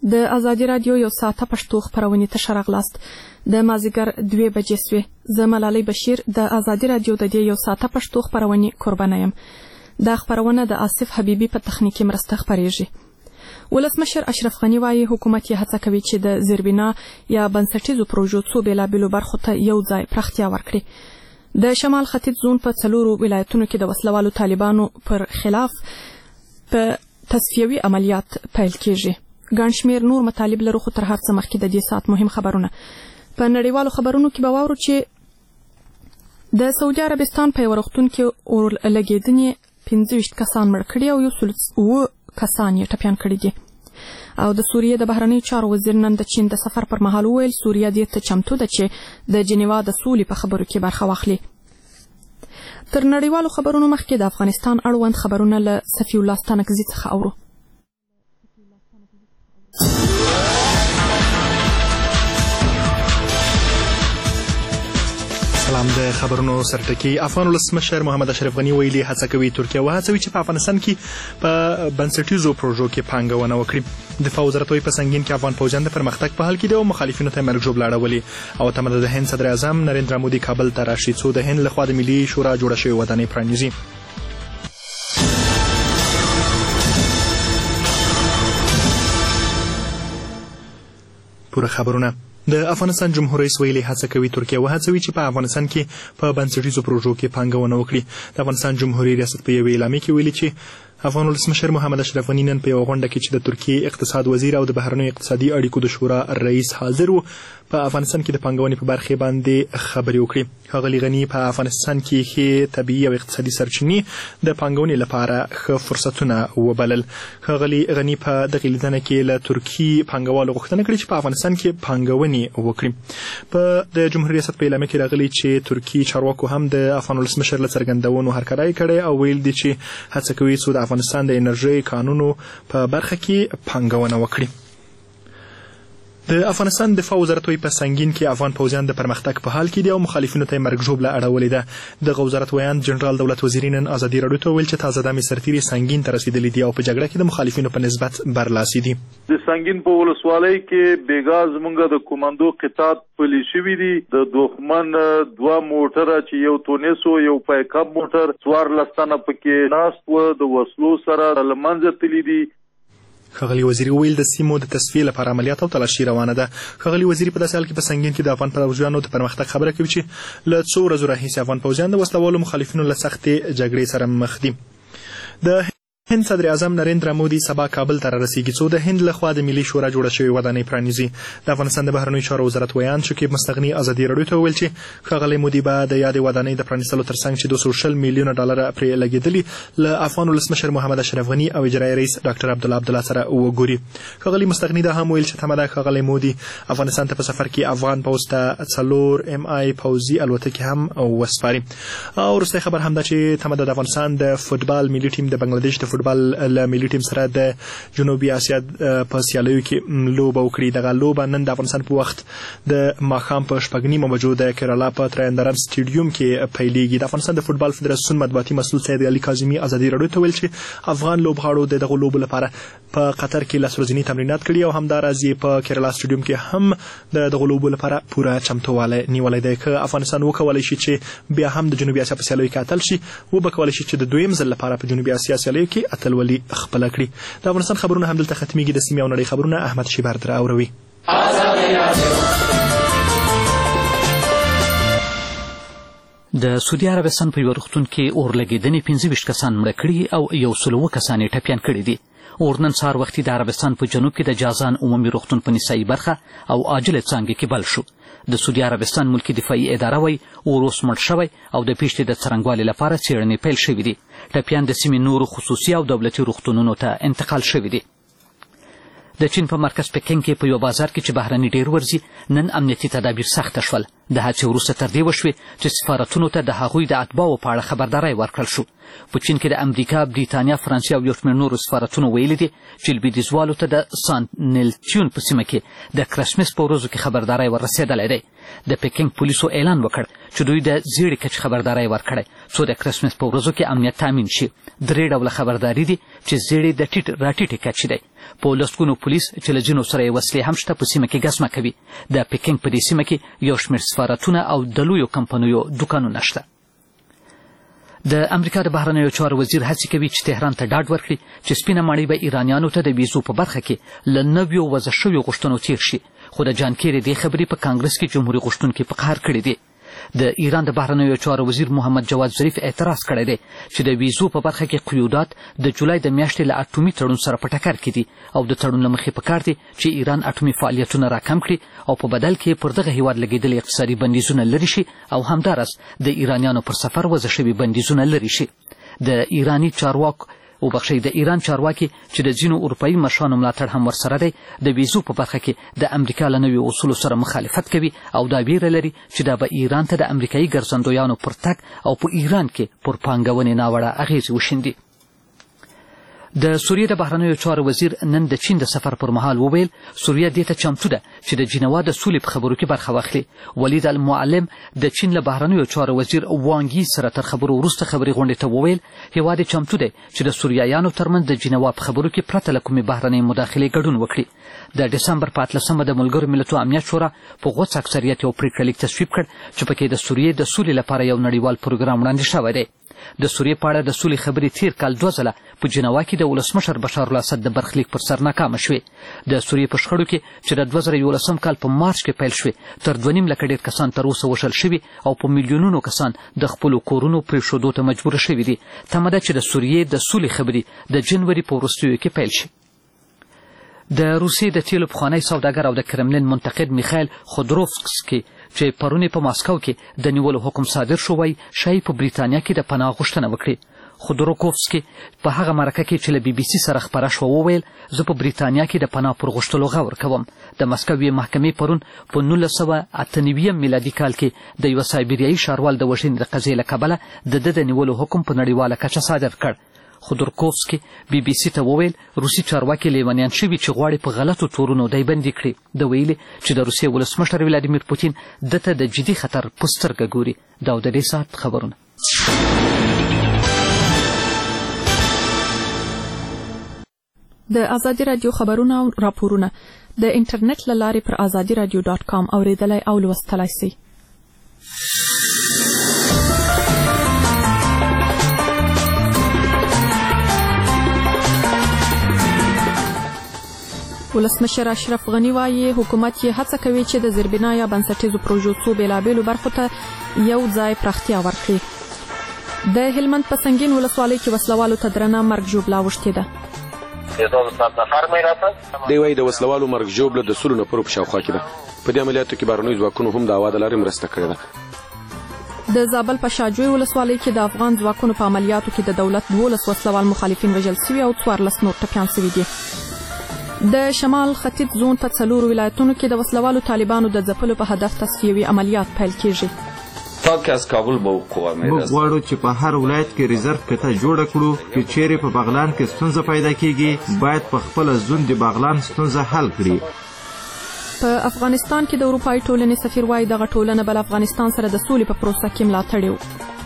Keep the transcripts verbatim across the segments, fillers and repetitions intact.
د ازادي رادیو یو ساعته پښتو خپرونې ته ښه راغلاست. د مازدیګر دوې بجې سوې. زه ملالۍ بشیر د ازادي رادیو د دې یو ساعته پښتو خپرونې قربانه یم. دا خپرونه د آصف حبیبي په تخنیکي مرسته خپریږي. ولسمشر اشرف غني وایي حکومت یې هڅه کوي چې د زیربنا یا بنسټیزو پروژو څو بېلابېلو برخو ته یو ځای پراختیا ورکړي. د شمال ختیځ زون په څلورو ولایتونو کې د وسلوالو طالبانو پر خلاف په تصفیوي عملیات پیل کیږي. ګڼ شمېر نور مطالب لرو، خو تر هر څه مخکې د دې ساعت مهم خبرونه. په نړیوالو خبرونو کې به واورو چې د سعودي عربستان په یوه روغتون کې اور لګېدنې پنځه ویشت کسان مړ کړي او یو سل اووه کسان یې ټپیان کړي دي. او د سوریې د بهرنیو چارو وزیر نن د چین د سفر پر مهال وویل سوریه دې ته چمتو ده چې د جنیوا د سولې په خبرو کې برخه واخلي. تر نړیوالو خبرونو مخکې د افغانستان اړوند خبرونه له صفي الله ستانکزي څخه اورو. سلام. د خبرونو سرټکی. افغان ولسمشر محمد اشرف غني ویلي هڅه کوي ترکیه وهڅوي چې په افغانستان کې په بنسټیزو پروژو کې پانګونه وکړي. دفاع وزارت وایي په سنګین کې افغان پوځیان د پرمختګ په حال کې دي او مخالفینو ته مرګ ژوبله اړولې. او تمه د هند صدر اعظم نریندرا مودي کابل ته راشي څو د هند لخوا د ملي شورا جوړه شوې ودانۍ پرانیزي. پوره خبرونه. د افغانستان جمهور رئیس ویلي هڅه کوي ترکیه وهڅوي چې په افغانستان کې په بنسټیزو پروژو کې پانګونه وکړي. د افغانستان جمهوریت ریاست په یوې اعلامیه کې ویلي چې افغان ولسمشر محمد اشرف غني نن په یوه غونډه کې چې د ترکیې اقتصاد وزیر او د بهرنیو اقتصادي اړیکو د شورا رئیس حاضر وو په افغانستان کې د پانګونې په برخې باندې خبرې وکړي. ښاغلي غني په افغانستان کې ښې طبیعي او اقتصادي سرچینې د پانګونې لپاره ښه فرصتونه وبلل. ښاغلي غني په دغې لیدنه کې له ترکي پانګوالو غوښتنه کړې چې په افغانستان کې پانګونې وکړي. په د جمهوریت ریاست په اعلامیه کې راغلي چې ترکي چارواکو هم د افغان ولسمشر له څرګندونو هرکلی کړی او ویل دي چې هڅه کوي څو د افغانستان د انرژۍ قانونو په برخه کې پانګونه وکړي. د افغانستان دفاع وزارت وایي په سنګین کې افغان پوځیان د پرمختګ په حال کې دي او مخالفینو ته یې مرګ ژوبله اړولې ده. دغه وزارت ویاند جنرال دولت وزیري نن ازادي راډیو ته وویل چې تازه دمې سرتیري سنګین ته رسېدلي دي او په جګړه کې د مخالفینو په نسبت برلاسي دي. د سنګین په ولسوالۍ کې بېګا زموږ د کوماندو قطعات پلي شوي دي. د دښمن دوه موټره چې یو تونس و یو پیکاپ موټر څوارلس تنه پکې ناست و د وسلو سره له منځه تللي دي. ښاغلي وزیري وویل د سیمو د تصفیې لپاره عملیات او تلاشي روانه ده. ښاغلي وزیري په داسې حال کې په سنګین کې د افغان پوځیانو د پرمختګ خبره کوي چې له څو ورځو راهیسې افغان پوځیان د وسلوالو مخالفینو له سختې جګړې سره مخ دي. د هند صدر اعظم نریندرا مودي سبا کابل ته رارسیږي څو د هند لخوا د ملي شورا جوړه شوې ودانۍ پرانیزي. د افغانستان د بهرنیو چارو وزارت ویاند شکیب مستغني ازادي راډیو ته وویل چې ښاغلی مودي به د یادې ودانۍ د پرانیستلو ترڅنګ چې دوه سوه شل میلیونه ډالره پرې لګېدلي له افغان ولسمشر محمد اشرف غني او اجرایي رئیس ډاکټر عبدالله عبدالله سره وګوري. ښاغلي مستغني دا هم ویل چې تمه ده ښاغلی مودي افغانستان ته په سفر کې افغان پوځ ته څلور ام آی پوځي الوتکې هم وسپاري. او وروستی خبر هم ده چې تمه ده د افغانستان د فوټبال ملي ټیم د بنګلادیش د فوټبال له ملي ټیم سره د جنوبي اسیا په سیالیو کې لوبه وکړي. دغه لوبه نن د افغانستان په وخت د ماښام په شپږ نیمه بجو د کیرالا په ترایندرم سټیډیوم کې پیلېږي. د افغانستان د فوټبال فدراسیون مطبوعاتي مسؤل سید علي کاظمي ازادي راډیو ته ویل چې افغان لوبغاړو د دغو لوبو لپاره په قطر کې لس ورځني تمرینات کړي او همداراز یې په کیرالا سټیډیوم کې هم د دغو لوبو لپاره پوره چمتووالی نیولی دی. که افغانستان وکولی شي چې بیا هم د جنوبي اسیا په سیالیو کې اتل شي، وبه کولی شي چې د دویم ځل لپاره په جنوبي اسیا سیالیو کې اتلولي خپله کړي. د افغانستان خبرونه همدلته ختمیږي. د سیمې او نړۍ خبرونه احمد شیبر تر اوروي. د سعودي عربستان په یوه روغتون کې اور لګېدنې پنځه ویشت کسان مړه کړي او یو سل اووه کسان یې ټپیان کړي دي. اور نن سهار وختي د عربستان په جنوب کې د جازان عمومي روغتون په نسایي برخه او عاجله څانګې کې بل شو. د سعودي عربستان ملکي دفاعي اداره وایي اور اوس مړ شوی او د پیښې د څرنګوالي لپاره څېړنې پیل شوي دي. ټپیان د سیمې نورو خصوصي او دولتي روغتونونو ته انتقال شوي دي. د چین په مرکز پکین کې په یو بازار کې چې بهرني ډېر ورځي نن امنیتي تدابیر سخته شول. د هڅې وروسته تر دې وشوې چې سفارتونو ته د هغوی د اتباعو په اړه خبرداری ورکړل شو. په چین کې د امریکا، بریتانیا، فرانسې او یو شمېر نورو سفارتونو ویلي دي چې لویدیځوالو ته د سانتیون په سیمه کې د کرسمس په ورځو کې خبرداری وررسېدلی دی. د پکین پولیسو اعلان وکړ چې دوی د زیړې کچې خبرداری ورکړی څو د کرسمس په ورځو کې امنیت تامین شي. درې ډوله خبرداری دي چې زیړې د ټیټ راټیټې کچې دی. په لسګونو پولیس چې له ځینو سره یې وسلې هم شته په سیمه کې ګزمه کوي. د پیکینګ په دې سیمه کې یو شمېر سفارتونه او د لویو کمپنیو دوکانونه شته. د امریکا د بهرنیو چارو وزیر هڅې کوي چې تهران ته ډاډ ورکړي چې سپینه ماڼۍ به ایرانیانو ته د ویزو په برخه کې له نویو وضع شویو غوښتنو تیر شي، خو د جان کیري دې خبرې په کانګرس کې جمهوري غوښتونکي په قهر کړي دي. د ایران د بهرنیو چارو وزیر محمد جواد ظریف اعتراض کړی دی چې د ویزو په برخه کې قیودات د جولای د میاشتې له اټومي تړون سره په ټکر کې دي او د تړون له مخې پکار دي چې ایران اټومي فعالیتونه راکم کړي او په بدل کې پر دغه هیواد لګېدلي اقتصادي بندیزونه لرې شي او همداراز د ایرانیانو پر سفر وضع شوي بندیزونه لرې شي. د ایرانی چارواکو او بخښئ د ایران چارواکي چې د ځینو اروپایي مشرانو ملاتړ هم ورسره دی د ویزو په برخه کې د امریکا له نویو اصولو سره مخالفت کوي او دا ویره لري چې دا به ایران ته د امریکایي ګرځندویانو پر تګ او په ایران کې پر پانګونې ناوړه اغېزې وشیندي. د سوریې د بهرنیو چارو وزیر نن د چین د سفر پر مهال وویل سوریه دې ته چمتو ده چې د جنوا د سولې په خبرو کې برخه واخلي. ولید المعلم د چین له بهرنیو چارو وزیر وانګي سره تر خبرو وروسته خبرې غونډې ته وویل هیواد یې چمتو دی چې د سوریایانو ترمنځ د جنوا په خبرو کې پرته له کومې بهرنۍ مداخلې ګډون وکړي. د ډسمبر په اتلسمه د ملګرو ملتونو امنیت شورا په غوڅ اکثریت یو پریکړه لیک تصویب کړ چې پکې د سوریې د سولې لپاره یو نړیوال پروګرام وړاندې شوی دی. د سوریې په اړه د سولې خبرې تیر کال دوه ځله په جنوا کې د ولسمشر بشار الاسد د برخلیک پر سر ناکامه شوې. د سوریې په شخړو کې چې د دوه زره یولسم کال په مارچ کې پیل شوې تر دوه نیم لکه ډېر کسان تر اوسه وژل شوي او په میلیونونو کسان د خپلو کورونو پرېښودو ته مجبوره شوي دي. تمه ده چې د سوریې د سولې خبرې د جنوري په وروستیو کې پیل شي. د روسیې د تیلو پخوانی سوداګر او د کرملین منتقد میخایل خودروفسکي چې پرون په ماسکو کې د نیولو حکم صادر شو وایي ښایي په بریتانیا کې د پناه غوښتنه وکړي. خودروکوفسکي په هغه مرکه کې چې له بي بي سي سره خپره شوه وویل زه په بریتانیا کې د پناه پر غوښتلو غور کوم. د مسکو یوې محکمې پرون په نولس سوه اته نوي میلادي کال کې د یوه سایبریایي ښاروال د وژنې د قضیې له کبله د ده د نیولو حکم په نړیواله کچه صادر کړ. خودروکوفسکي بي بي سي ته وویل روسي چارواکي لیونیان شوي چې غواړي په غلطو تورونو دی بندي کړي. ده ویلي چې د روسیې ولسمشر ولادیمیر پوتین ده ته د جدي خطر په سترګه ګوري. دا د دې ساعت خبرونه. د ازادي راډیو خبرونه او راپورونه د انټرنیټ له لارې پر ازادي راډیو ډاټ کام اوریدلای او لوستلای شئ. ولسمشر اشرف غني وایي حکومت یې هڅه کوي چې د زیربنا یا بنسټیزو پروژو څو بېلابېلو برخو ته یو ځای پراختیا ورکړي. د هلمند په سنګین ولسوالۍ کې وسلوالو ته درنه مرګ ژوبله اوښتې ده. دی وایي د وسلوالو مرګ ژوبله د سلو نفرو په شاوخوا کې ده. په دې عملیاتو کې بهرنیو ځواکونو هم د هوا د لارې مرسته کړې ده. د زابل په شاجوی ولسوالۍ کې د افغان ځواکونو په عملیاتو کې د دولت دولس وسلوال مخالفین وژل شوي او څوارلس نور ټپیان شوي دي. د شمال ختیځ زون په څلورو ولایتونو کې د وسلوالو طالبانو د ځپلو په هدف تصفیوي عملیات پیل کیږي. موږ غواړو چې په هر ولایت کې ریزرو کته جوړه کړو چې چیرې په بغلان کې ستونزه پیدا کیږي باید په خپل زون د بغلان ستونزه حل کړي. په افغانستان کې د اروپایي ټولنې سفیر وایي دغه ټولنه بل افغانستان سره د سولې په پروسه کې ملاتړ وکړي.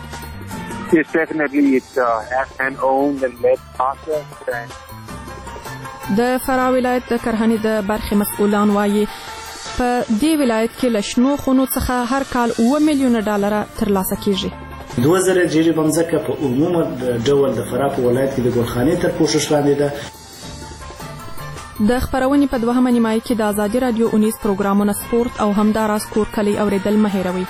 د فراه ولایت د کرهنې د برخې مسؤلان وایي په دې ولایت کې له شنو خونو څخه هر کال اوه میلیونه ډالره ترلاسه کیږي. دوه زره جریبه مځکه په عمومي ډول د فراه په ولایت کې د ګلخانې تر پوښښ لاندې ده. د خبرونې په دوهمه نیمایي کې د ازادي راډیو اونیز پروګرامونه سپورت او همداراز کور کلی اوریدل مه هېروئ.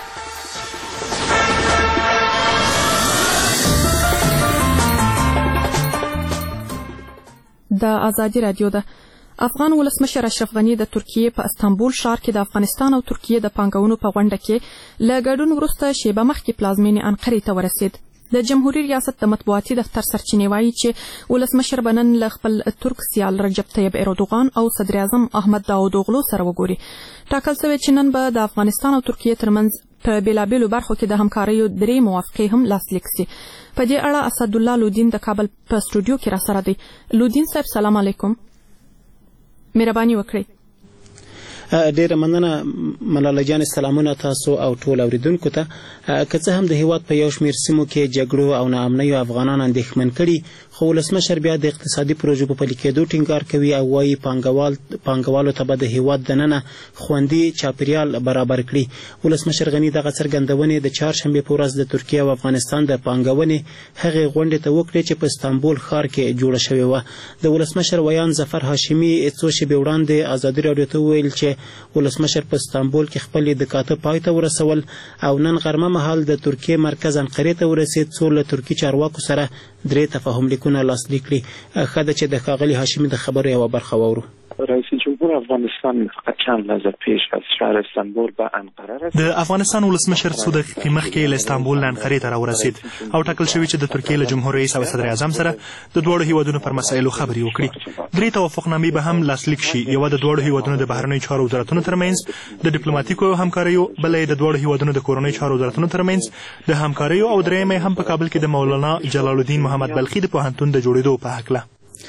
د ازادي راډیو ده. افغان ولسمشر اشرف غني د ترکیې په استانبول ښار کې د افغانستان او ترکیې د پانګونو په غونډه کې له ګډون وروسته شیبه مخکې پلازمینې انقرې ته ورسېد. د جمهوریت ریاست د مطبوعاتي دفتر سرچینې وایي چې ولسمشر به نن له خپل ترک سیال رجب طیب اردوغان او صدر اعظم احمد داودوغلو سره وګوري. ټاکل شوی چې نن به د افغانستان او ترکیې ترمنځ په بېلابېلو برخو کې د همکاریو درې موافقې هم لاسلیک سي. په دې اړه اسدالله لودین د کابل په سټوډیو کې را سره دی. لودین صاحب سلام علیکم. مهرباني وکړئ. ډیره مننه ملاله جان. سلامونه تاسو او ټول اوریدونکو ته. که څه هم د هیواد په یو شمېر سیمو کې جګړو او ناامنیو افغانان اندېښمن کړي خو ولسمشر بیا د اقتصادي پروژو په پلي کېدو ټینګار کوي او وایي پانګوال پانګوالو ته به د هیواد دننه خوندي چاپیریال برابر کړي. ولسمشر غني دغه څرګندونې د چهارشنبې په ورځ د ترکیه او افغانستان د پانګونې هغې غونډې ته وکړې چې په استانبول ښار کې جوړه شوې وه. د ولسمشر ویان ظفر هاشمي څو شېبې وړاندې ازادي راډیو ته وویل چې ولسمشر په استانبول کې خپل لیدکاته پای ته ورسول او نن غرمه مهال د ترکیې مرکز انقرې ته ورسېد څو له ترکي چارواکو سره درې تفاهم لیکونه لاسلیک کړي. ښه ده چې د ښاغلي هاشمي د خبرو یوه برخه واورو. رئیس جمهور افغانستان چند لحظه پیش از شهر استانبول به انقره رسید. د افغانستان ولسمشر څو دقیقې مخکې له استانبول نه انقرې ته راورسید او ټاکل شوي چې د ترکیې له جمهور رئیس او صدر اعظم سره د دواړو هیوادونو پر مسایلو خبرې وکړي. درې توافقنامې به هم لاسلیک شي، یوه د دواړو هیوادونو د بهرنیو چارو وزارتونو ترمنځ د ډیپلوماټیکو همکاریو، بله د دواړو هیوادونو د کورنیو چارو وزارتونو ترمنځ د همکاریو او درېیمه هم په کابل کې د مولانا جلال الدین محمد بلخي د پوهنتون د جوړېدو په هکله.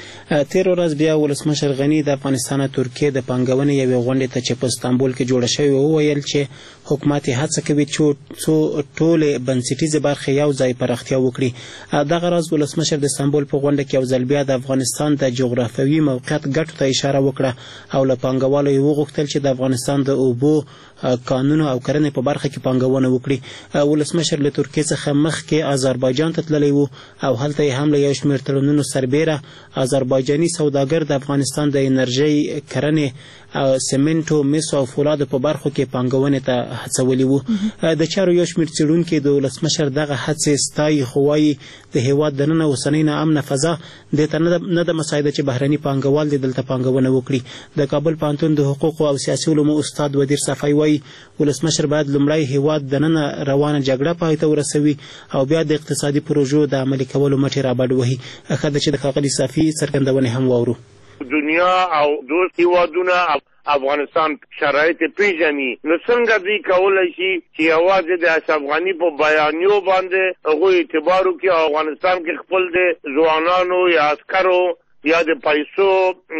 تیر ورځ بیا ولسمشر غني د افغانستان او ترکیې د پانګونې یوې غونډې ته چې په استانبول کې جوړه شوې وویل چې حکومت یې هڅه کوي چې څو ټولې بنسټیزې برخې یو ځای پراختیا وکړي. دغه راز ولسمشر د استانبول په غونډه کې یو ځل بیا د افغانستان د جغرافیوي موقعیت ګټو ته اشاره وکړه او له پانګوالو یې وغوښتل چې د افغانستان د اوبو قانون او کرنې په برخه کې پانګونه وکړي. ولسمشر له ترکیې څخه مخکې آذربایجان ته تللی و او هلته یې هم له یو شمېر تړونونو سربیره آذربایجاني سوداګر د افغانستان د انرژۍ، کرنې، سمنټو، مسو او فولادو په برخو کې پانګونې ته هڅولي وو. د چارو یو شمېر څېړونکي د ولسمشر دغه هڅې ستایي، خو وایي د هېواد دننه اوسنۍ ناامنه فضا دې ته نه ده مساعده چې بهرني پانګوال دې دلته پانګونه وکړي. د کابل پوهنتون د حقوقو او سیاسي علومو استاد ودیر صفای وایي ولسمشر باید لومړی هېواد دننه روانه جګړه پای ته ورسوي او بیا د اقتصادي پروژو د عملي کولو مټې رابډ وهي. ښه ده چې د ښاغلي صافي څرګندونې هم واورو. دنیا او دوست هیوادونه افغانستان شرایط پیژني، نو څنګه دوی کولی شي چې یوازې د اشرف غني په بیانیو باندې هغوی اعتبار وکړي او افغانستان کې خپل د ځوانانو یا عسکرو یا د پیسو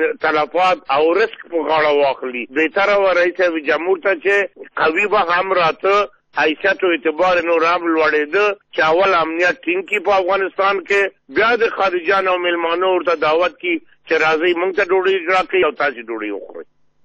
تلفات او رسک په غاړه واخلي. بهتره و رئیس جمهور ته چې قوي به هم راته حیثیت او اعتبار نور هم لوړېده چې اول امنیت ټینګ کړي په افغانستان کې، بیا د خارجیانو او میلمانو ورته دعوت کړي چې راځئ موږ ته ډوډۍ اجرا کړئ او تاسې ډوډۍ وخورئ.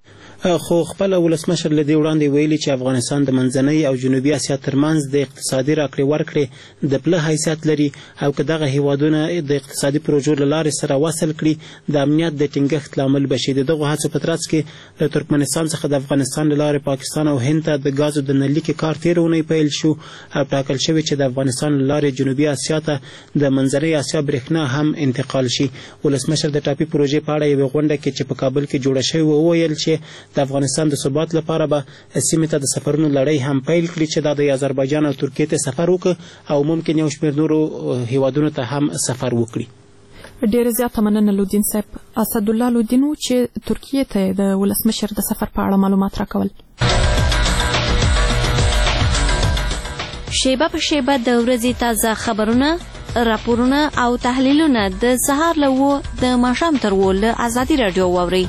خو خپله ولسمشر له دې وړاندې ویلي چې افغانستان د منځنۍ او جنوبي اسیا ترمنځ د اقتصادي راکړې ورکړې د پله حیثیت لري او که دغه هیوادونه د اقتصادي پروژو له لارې سره وصل کړي د امنیت د ټینګښت لامل به شي. د دغو هڅو په ترڅ کې له ترکمنستان څخه د افغانستان له لارې پاکستان او هند ته د ګازو د نلیکې کار تېره اونۍ پیل شو او ټاکل شوی چې د افغانستان له لارې جنوبي اسیا ته د منځنۍ اسیا برېښنا هم انتقال شي. ولسمشر د ټاپي پروژې په اړه یوې غونډه کې چې په کابل کې جوړه شوې وویل چې د افغانستان د ثبات لپاره به سیمې ته د سفرونو لړۍ هم پیل کړي چې دا د آذربایجان او ترکیې ته سفر وکړي او ممکن یو شمېر نورو هیوادونو ته هم سفر وکړي. ډېر زیاته مننه لودین صاحب. اسدالله لودین و چې ترکیې ته د ولسمشر د سفر په اړه معلومات راکول. شیبه په شیبه د ورځې تازه خبرونه، راپورونه او تحلیلونه د سهار له اوه د ماښام تر اوه له ازادي راډیو واورئ.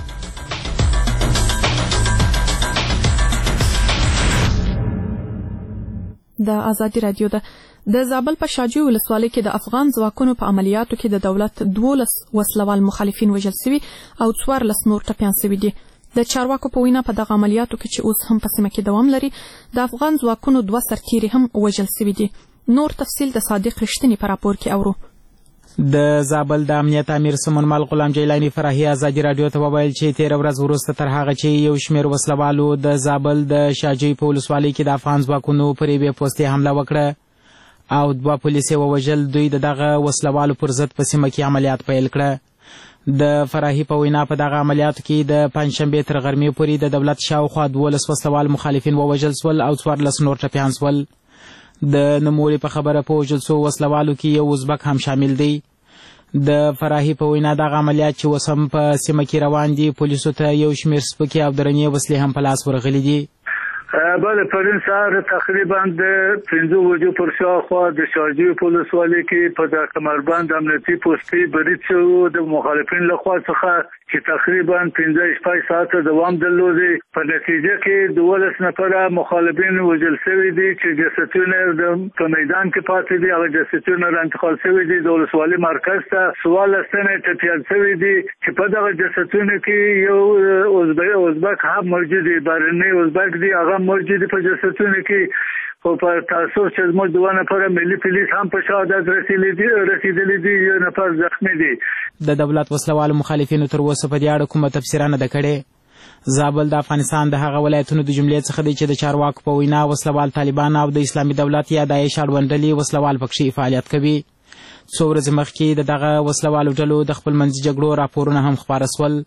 د ازادي راډیو ده. د زابل په شاجوی ولسوالۍ کې د افغان ځواکونو په عملیاتو کې د دولت دولس وسلوال مخالفین وژل سوي او څوارلس نور ټپیان سوي دي. د چارواکو په وینا په دغه عملیاتو کې چې اوس هم په سیمه کې دوام لري د افغان ځواکونو دوه سرتیري هم وژل سوي دي. نور تفصیل د صادق رښتیني په راپور کې اورو. د زابل د امنیت امیر سمون مال غلام جیلانی فرحي ازادي راډیو ته وویل چې تېره ورځ وروسته تر هغه چې یو شمېر وسلوالو د زابل د شاجوی په ولسوالۍ کې د افغان ځواکونو پر یوې پوستې حمله وکړه او دوه پولیس یې ووژل، دوی د دغه وسلوالو پر ضد په سیمه کې عملیات پیل کړه. د فرحي په وینا په دغه عملیاتو کې د پنجشنبې تر غرمې پورې د دولت شاوخوا دولس وسلوال مخالفین ووژل سول او څوارلس نور ټپیان سول. د نوموړي په خبره په وژل سوو وسلوالو کې یو ازبک هم شامل دی. د فرحي په وینا دغه عملیات چې اوس هم په سیمه کې روان دي، پولیسو ته یو شمېر سپکې او درنې وسلې هم په لاس ورغلي دي. بله پرون سهار تقریبا د پنځه بجو پر شاوخوا د شارجې په ولسوالۍ کې په د کمربند امنیتي پوستې برید شوی د مخالفین لخوا څخه چې تقریبا پنځه شپږ ساعته دوام درلودی. په نتیجه کې دولس نفره مخالفین وژل شوي دي چې جسدونه د په میدان کې پاتې دي. هغه جسدونه انتقال شوي دي د ولسوالۍ مرکز ته. څوارلس تنه ټپیان شوي دي چې په دغه جسدونو کې یو ازبک هم موجود دی، بهرنی ازبک دی، هغه موجود په جسدونو کې. خو په تاسو چې زموږ دوه نفره ملي پولیس هم په شهادت رسیدلي دي، یو نفر زخمی دی. د دولت وسلوالو مخالفینو تر اوسه په دې اړه کومه تبصره نه ده کړې. زابل د افغانستان د هغه ولایتونو د جملې څخه دی چې د چارواکو په وینا وسلوال طالبان او د اسلامي دولت یا داعش اړوند ډلې وسلوال پکښې فعالیت کوي. څو ورځې مخکې د دغه وسلوالو ډلو د خپل منځي جګړو راپورونه هم خپاره سول.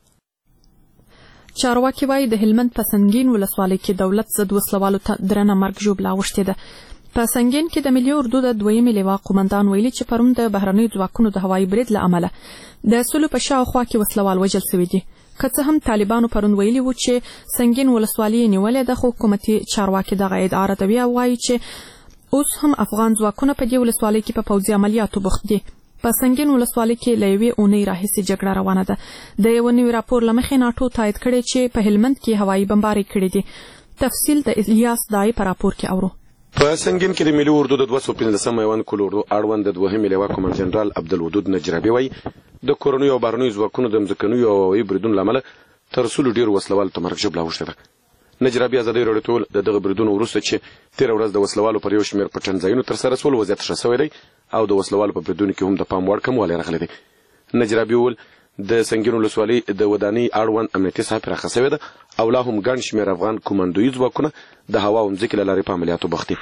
چارواکي وایي د هلمند په سنګین ولسوالۍ کې دولت ضد وسلوالو ته درنه مرګ ژوبله اوښتې ده. په سنګین کې د ملي اردو د دویمې لواء قومندان ویلي چې پرون د بهرنیو ځواکونو د هوایي برید له امله د سلو په شاوخوا کې وسلوال وژل شوي دي. که څه هم طالبانو پرون ویلي وو چې سنګین ولسوالۍ یې نیولې ده، خو حکومتي چارواکي دغه ادعا ردوي او وایي چې اوس هم افغان ځواکونه په دې ولسوالۍ کې په پوځي عملیاتو بوخت دي. په سنګین ولسوالۍ کې له یوې اونۍ راهیسې جګړه روانه ده. د یو نوي راپور له مخې ناټو تایید کړی چې په هلمند کې هوایي بمبارۍ کړې دي. تفصیل د الیاس دای په راپور کې اورو. په سنګین کې د ملي اردو د دوه سوه پنځلسم میوند کل اردو اړوند د دوهمې لواء قومندان جنرال عبدالودود نجرابي وایي د کورنیو او بهرنیو ځواکونو د مځکنیو او هوایي بریدونو له امله تر سلو ډېرو وسلوالو ته مرګ ژوبله اوښتې ده. نجرابي ازادۍ راډیو ته وویل د دغه بریدونو وروسته چې تېره ورځ د وسلوالو پر یو شمېر پټنځایونو ترسره سول وضعیت ښه شوی دی او د وسلوالو په بریدونو کې هم د پام وړ کموالی راغلی دی. نجرابي وویل د سنګین ولسوالۍ د ودانۍ اړوند امنیتي ساحه پراخه شوې ده او لا هم ګڼ شمېر افغان کمانډویي ځواکونه د هوا او مځکې له لارې په عملیاتو بوخت دي.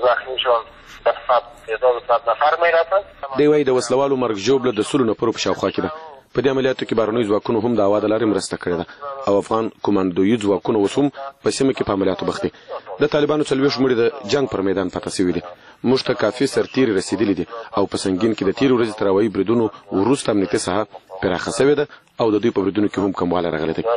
دی وایي د وسلوالو مرګ ژوبله د سلو نفرو په شاوخوا کې ده. په دې عملیاتو کې بهرنیو ځواکونو هم د هوا د لارې مرسته کړې ده او افغان کمانډویي ځواکونه اوس هم په سیمه کې په عملیاتو بوخت دي. د طالبانو څلوېښت مړي د جنګ پر میدان پاته شوي دي. موږ ته کافي سرتیري رسیدلي دي او په سنګین کې د تېرې ورځې تر هوایي بریدونو وروسته امنیتي ساحه پراخه شوې ده او د دوی په بریدونو کې هم کموالی راغلی دی.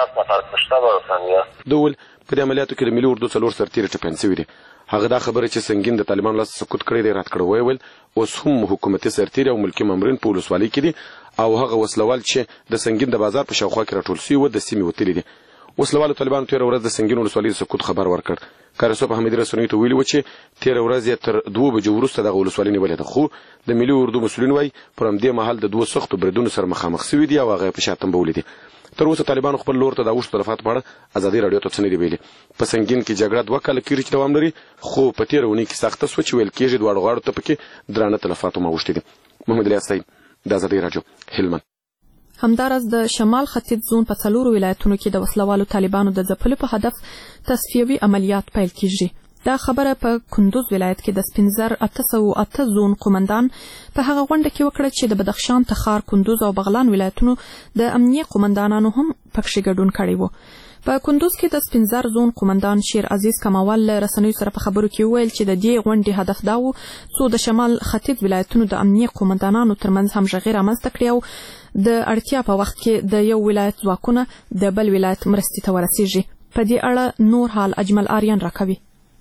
ده وویل په دې عملیاتو کې د ملي اردو څلور سرتیري ټپیان شوي دي. هغه دا خبره چې سنګین د طالبانو لاس سقوط کړی دی رد کړی. ویل اوس هم حکومتي سرتیري او ملکي مامورین په ولسوالۍ کې دي او هغه وسلوال چې د سنګین د بازار په شاوخوا کې راټول شوي وو د سیمې وتلي دي. وسلوالو طالبانو تېره ورځ د سنګین ولسوالۍ د سقوط خبر ورکړ. کارسو په حمید رسنیو ته ویلي و چې تېره ورځ یې تر دوه بجو وروسته دغه ولسوالۍ نیولې ده، خو د ملي اردو مسؤلین وایي پر همدې مهال د دوه سختو بریدونو سره مخامخ شوي دي او هغه یې په شا تنبولي دي. تر اوسه طالبانو خپل لور ته د اوښتو تلفاتو په اړه ازادۍ راډیو ته څه نه دي ویلي. په سنګین کې جګړه دوه کاله کېږي چې دوام لري، خو په تېره اونۍ کې سخته سوه چې ویل کېږي دواړو غاړو ته پکې درانه تلفات هم اوښتي دي. محمد الیاس صاحب د ازادۍ راډیو هلمند. همداراز د شمال ختیځ زون په څلورو ولایتونو کې د وسلوالو طالبانو د ځپلو په هدف تصفیوي عملیات پیل کیږي. دا خبره په کندوز ولایت کې د سپین زر اته سوه اته زون قومندان په هغه غونډه کې وکړه چې د بدخشان، تخار، کندوز او بغلان ولایتونو د امنیه قومندانانو هم پکښې ګډون کړی و. په کندوز کې د سپین زر زون قومندان شیر عزیز کماول له رسنیو سره په خبرو کې وویل چې د دې غونډې هدف دا و څو د شمال ختیځ ولایتونو د امنیه قومندانانو ترمنځ همغږي رامنځته کړي او د اړتیا په وخت کې د یو ولایت ځواکونه د بل ولایت مرستې ته ورسیږي. په دې اړه نور حال اجمل آریان راکوي.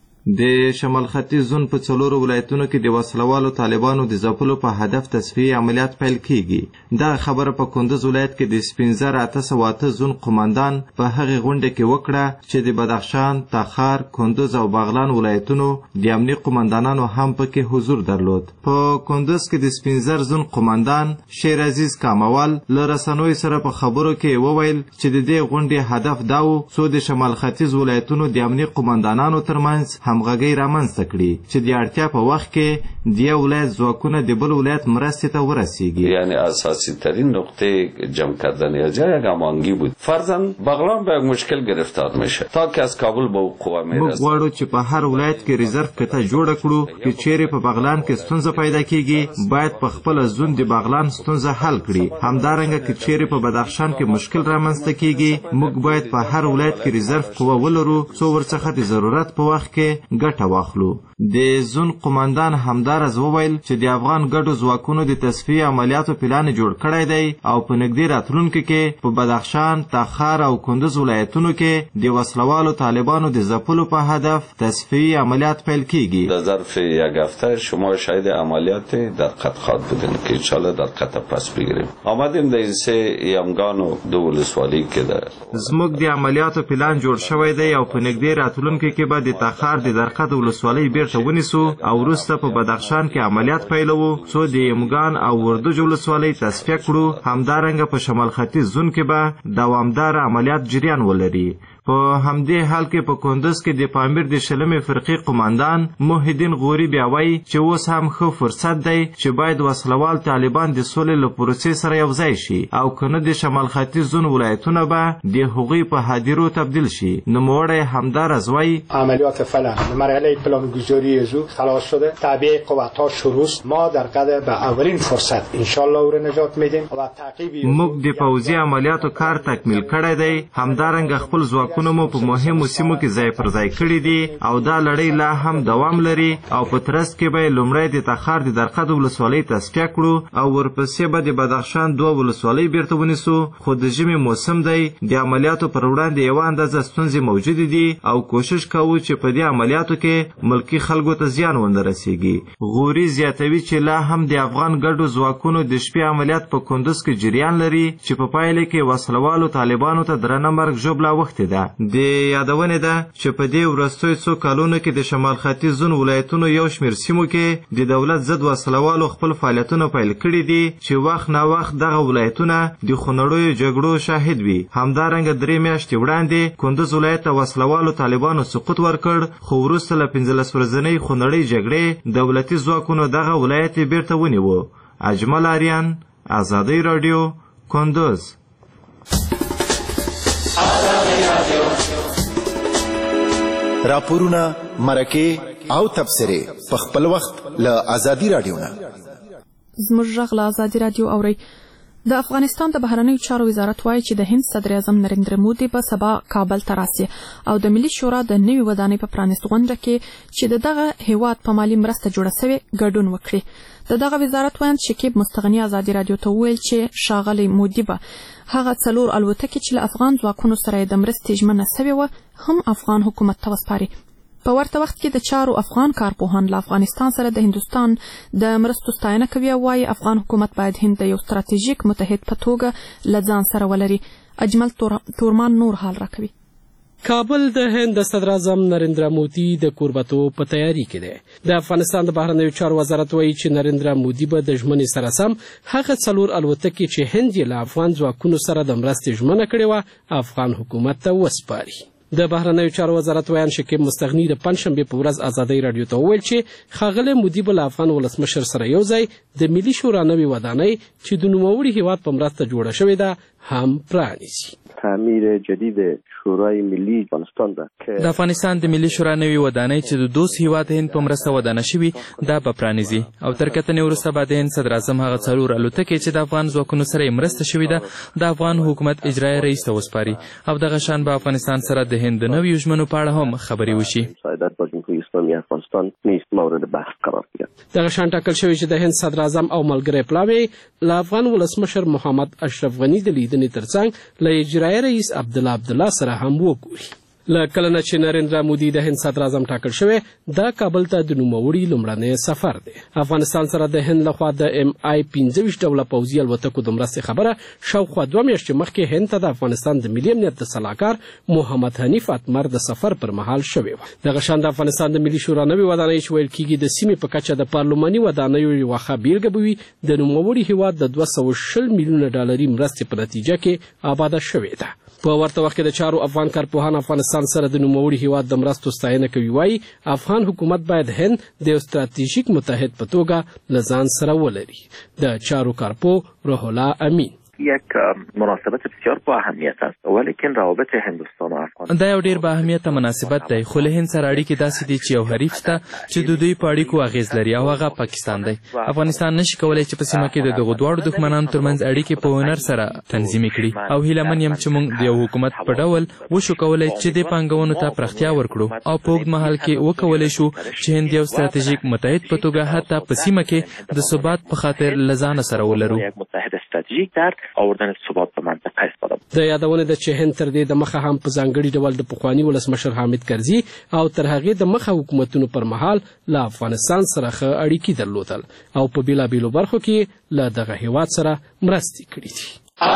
د شمال ختیځ زون په څلورو ولایتونو کې د وسلوالو طالبانو د ځپلو په هدف تصفیې عملیات پیل کیږي. دا خبره په کندوز ولایت کې د سپین زر اته سوه اته زون قومندان په هغې غونډه کې وکړه چې د بدخشان، تخار، کندوز او بغلان ولایتونو د امني قومندانانو هم پکې حضور درلود. په کندوز کې د سپین زر زون قومندان شیر عزیز کاموال له رسنیو سره په خبرو کې وویل چې د دې غونډې هدف دا و څو د شمال ختیځ ولایتونو د امني قومندانانو ترمنځ همغږي رامنځته کړي چې د اړتیا په وخت کې د یو ولایت ځواکونه د بل ولایت مرستې ته ورسیږي. یعنی اساسی ترین نقطه جمع کردن اجزا یک هماهنگی بود. فرضاً بغلان به یک مشکل گرفتار میشه تا که از کابل به قوا میرسه. موږ غواړو چې په هر ولایت کې ریزرو کته جوړه کړو چې چیرې په بغلان کې ستونزه پیدا کیږي باید په خپل ځون د بغلان ستونزه حل کړي. همدارنګه چې چیرې په بدخشان کې مشکل رامنځته کیږي موږ باید په هر ولایت کې ریزرو قوه ولرو څو ورڅخه د ضرورت په وخت کې ګټه واخلو. د زون قومندان همدارز وویل چې د افغان ګډو ځواکونو د تصفیې عملیاتو پلان جوړ کړی دی او په نږدې راتلونکي کې په بدخشان، تخار او کندوز ولایتونو کې د وسلوالو طالبانو د ځپلو په هدف تصفیې عملیات پیل کیږي. در ظرف یک هفته شما شاهد عملیات در قطخات بودیم که انشالله در قطع پس بگیریم. آمدیم در این سه یمگان و دو ولسوالی که در زموږ د عملیاتو پلان جوړ شوی دی او په نږدې راتلونکي کې به د تخار د درقد ولسوالۍ بیرته ونیسو او وروسته په بدخشان کې عملیات پیلوو څو د یمګان او وردوج ولسوالۍ تصفیه کړو. همدارنګه په شمال ختیځ زون کې به دوامدار عملیات جریان ولري. په همدې حال کې په کندوز کې د پامیر د شلمې فرقې قومندان محیدین غوري بیا وایي چې اوس هم ښه فرصت دی چې باید وسلوال طالبان د سولې له پروسې سره یوځای شي او که نه د شمال ختیځ زون ولایتونه به د هغوی په هدیرو تبدیل شي. نوموړی همدارز وایي عملیات فعلا مرحله پلانگذاری زو خلاص شده، تعبیه قوت‌ها شروع است. ما در قدر به اولین فرصت انشالله او را نجات میدیم و تعقیب موږ د پوځي عملیاتو کار تکمیل کړی دی. همدارنګه خپل ځواک مو په مهمو سیمو کې ځای پر ځای کړي دي او دا لړۍ لا هم دوام لري او په ترڅ کې به لومړی د تخار د درقد ولسوالۍ تصفیه کړو او ورپسې به د بدخشان دوه ولسوالۍ بیرته ونیسو. خو د ژمي موسم دی، د عملیاتو پر وړاندې یوه اندازه ستونزې موجودې دي او کوشش کوو چې په دې عملیاتو کې ملکي خلکو ته زیان ونه رسیږي. غوري زیاتوي چې لا هم د افغان ګډو ځواکونو د شپې عملیات په کندوز کې جریان لري چې په پایله کې وسلوالو طالبانو ته درنه مرګ ژوبله اوښتې ده. د یادونې ده چې په دې وروستیو څو کلونو کې د شمال ختیځ زون ولایتونو یو شمېر سیمو کې د دولت ضد وسلوالو خپل فعالیتونه پیل کړي دي چې وخت نا وخت دغه ولایتونه د خونړیو جګړو شاهد وي. همدارنګه درې میاشتې وړاندې کندوز ولایت ته وسلوالو طالبانو سقوط ورکړ، خو وروسته له پنځلس ورځنۍ خونړۍ جګړې دولتي ځواکونو دغه ولایت بیرته ونیو. اجمل آریان، آزادۍ راډیو، کندوز. راپورونه، مرکې او تبصرې په خپل وخت له آزادۍ راډیو نه. زموږ غږ له آزادۍ راډیو اورئ. د افغانستان د بهرنیو چارو وزارت وایي چې د هند صدر اعظم نریندر مودي به سبا کابل ته راسي او د ملي شورا د نوي ودانۍ په پرانیست غونډه کې چې د دغه هیواد په مالي مرسته جوړه سوې ګډون وکړي. د دغه وزارت وایي شکیب مستغني آزادۍ راډیو ته وویل چې ښاغلی مودي به هغه څلور الوتکې چې له افغان ځواکونو سره یې د مرستې ژمنه سوې وه هم افغان حکومت ته وسپاري. په ورته وخت کې د چارو افغان کارپوهان له افغانستان سره د هندوستان د مرستو ستاینه کوي او وایي افغان حکومت باید هند د یو ستراتیژیک متحد په توګه له ځان سره ولري. اجمل تورمان نور حال راکوي. کابل د هند د صدر اعظم نریندرا مودي د کوربتوب په تیاري کې دی. د افغانستان د بهرنیو چارو وزارت وایي چې نریندرا مودي به د ژمنې سره سم هغه څلور الوتکې چې هند یې له افغان ځواکونو سره د مرستې ژمنه کړې وه افغان حکومت ته وسپاري. د بهرنیو چارو وزارت ویان شکیب مستغني د پنځشنبې په ورځ آزادۍ راډیو ته وویل چې ښاغلی مودي به له افغان ولسمشر سره یو ځای د ملي شورا نوې ودانۍ چې د نوموړي هیواد په مرسته جوړه شوې ده هم پرانیسي. تعمیر جدید شورای ملی افغانستان ده د افغانستان د ملي شورا نوې ودانۍ چې د دوست هیواد هند په مرسته ودانه شوي دا به پرانیزي او تر کتنې وروسته به د هند صدر اعظم هغه څلور الوتکې چې د افغان ځواکونو سره یې مرسته شوې ده د افغان حکومت اجرایي رئیس ته وسپاري او دغه شان به افغانستان سره د هند د نویو ژمنو په اړه هم خبرې وشي. دغه شان ټاکل شوی چې د هند صدر اعظم او ملګری پلاوی له افغان ولسمشر محمد اشرف غني د لیدنې ترڅنګ له اجرایي رئیس عبدالله عبدالله سره هم وګوري. له کله نه چې نریندرا مودي د هند صدر اعظم ټاکل شوی دا کابل ته د نوموړي لومړنی سفر دی. افغانستان سره د هند لخوا د ایم آی پنځه ویشت ډوله پوځي الوتکو د مرستې خبره شاوخوا دوه میاشتې مخکې هند ته د افغانستان د ملي امنیت د سلاکار محمد حنیف اتمر د سفر پر مهال شوې وه. دغه شان د افغانستان د ملي شورا نوې ودانۍ چې ویل کېږي د سیمې په کچه د پارلماني ودانیو یوه ښه بیلګه به وي د نوموړي هیواد د دوه سوه شل میلیونه ډالري مرستې په نتیجه کې آباده شوې ده. په ورته وخت کې د چارو افغان کارپوهان افغانستان سره د نوموړي هیواد د مرستو ستاینه کوي. وایي افغان حکومت باید هند د یو ستراتیژیک متحد په توګه له ځان سره ولري. د چارو کارپو روح الله امین: یک مناسبت بسیار با اهمیت است، ولیکن روابط هندوستان و افغانستان دا یو ډیر با اهمیته مناسبت دی، خو له هند سره اړیکې داسې دي چې یو حریف شته چې د دوی په اړیکو اغیز لري او هغه پاکستان دی. افغانستان نشي کولی چې په سیمه کې د دغو دواړو دښمنانو ترمنځ اړیکې په هنر سره تنظیم کړي او هیله من یم چې موږ د یو حکومت په ډول وشو کولی چې دې پانګونو ته پراختیا ورکړو او په اوږد مهال کې وکولی شو چې هند یو ستراتیژیک متحد په توګه حتی په سیمه کې د ثبات په خاطر له ځانه سره ولرو. د یادونه ده چې هند تر دې د مخه هم په ځانګړي ډول د پخواني ولسمشر حامد کرزي او تر هغې د مخه حکومتونو پر مهال له افغانستان سره ښه اړیکې درلودل او په بېلابېلو برخو کې له دغه هېواد سره مرستې کړي دي.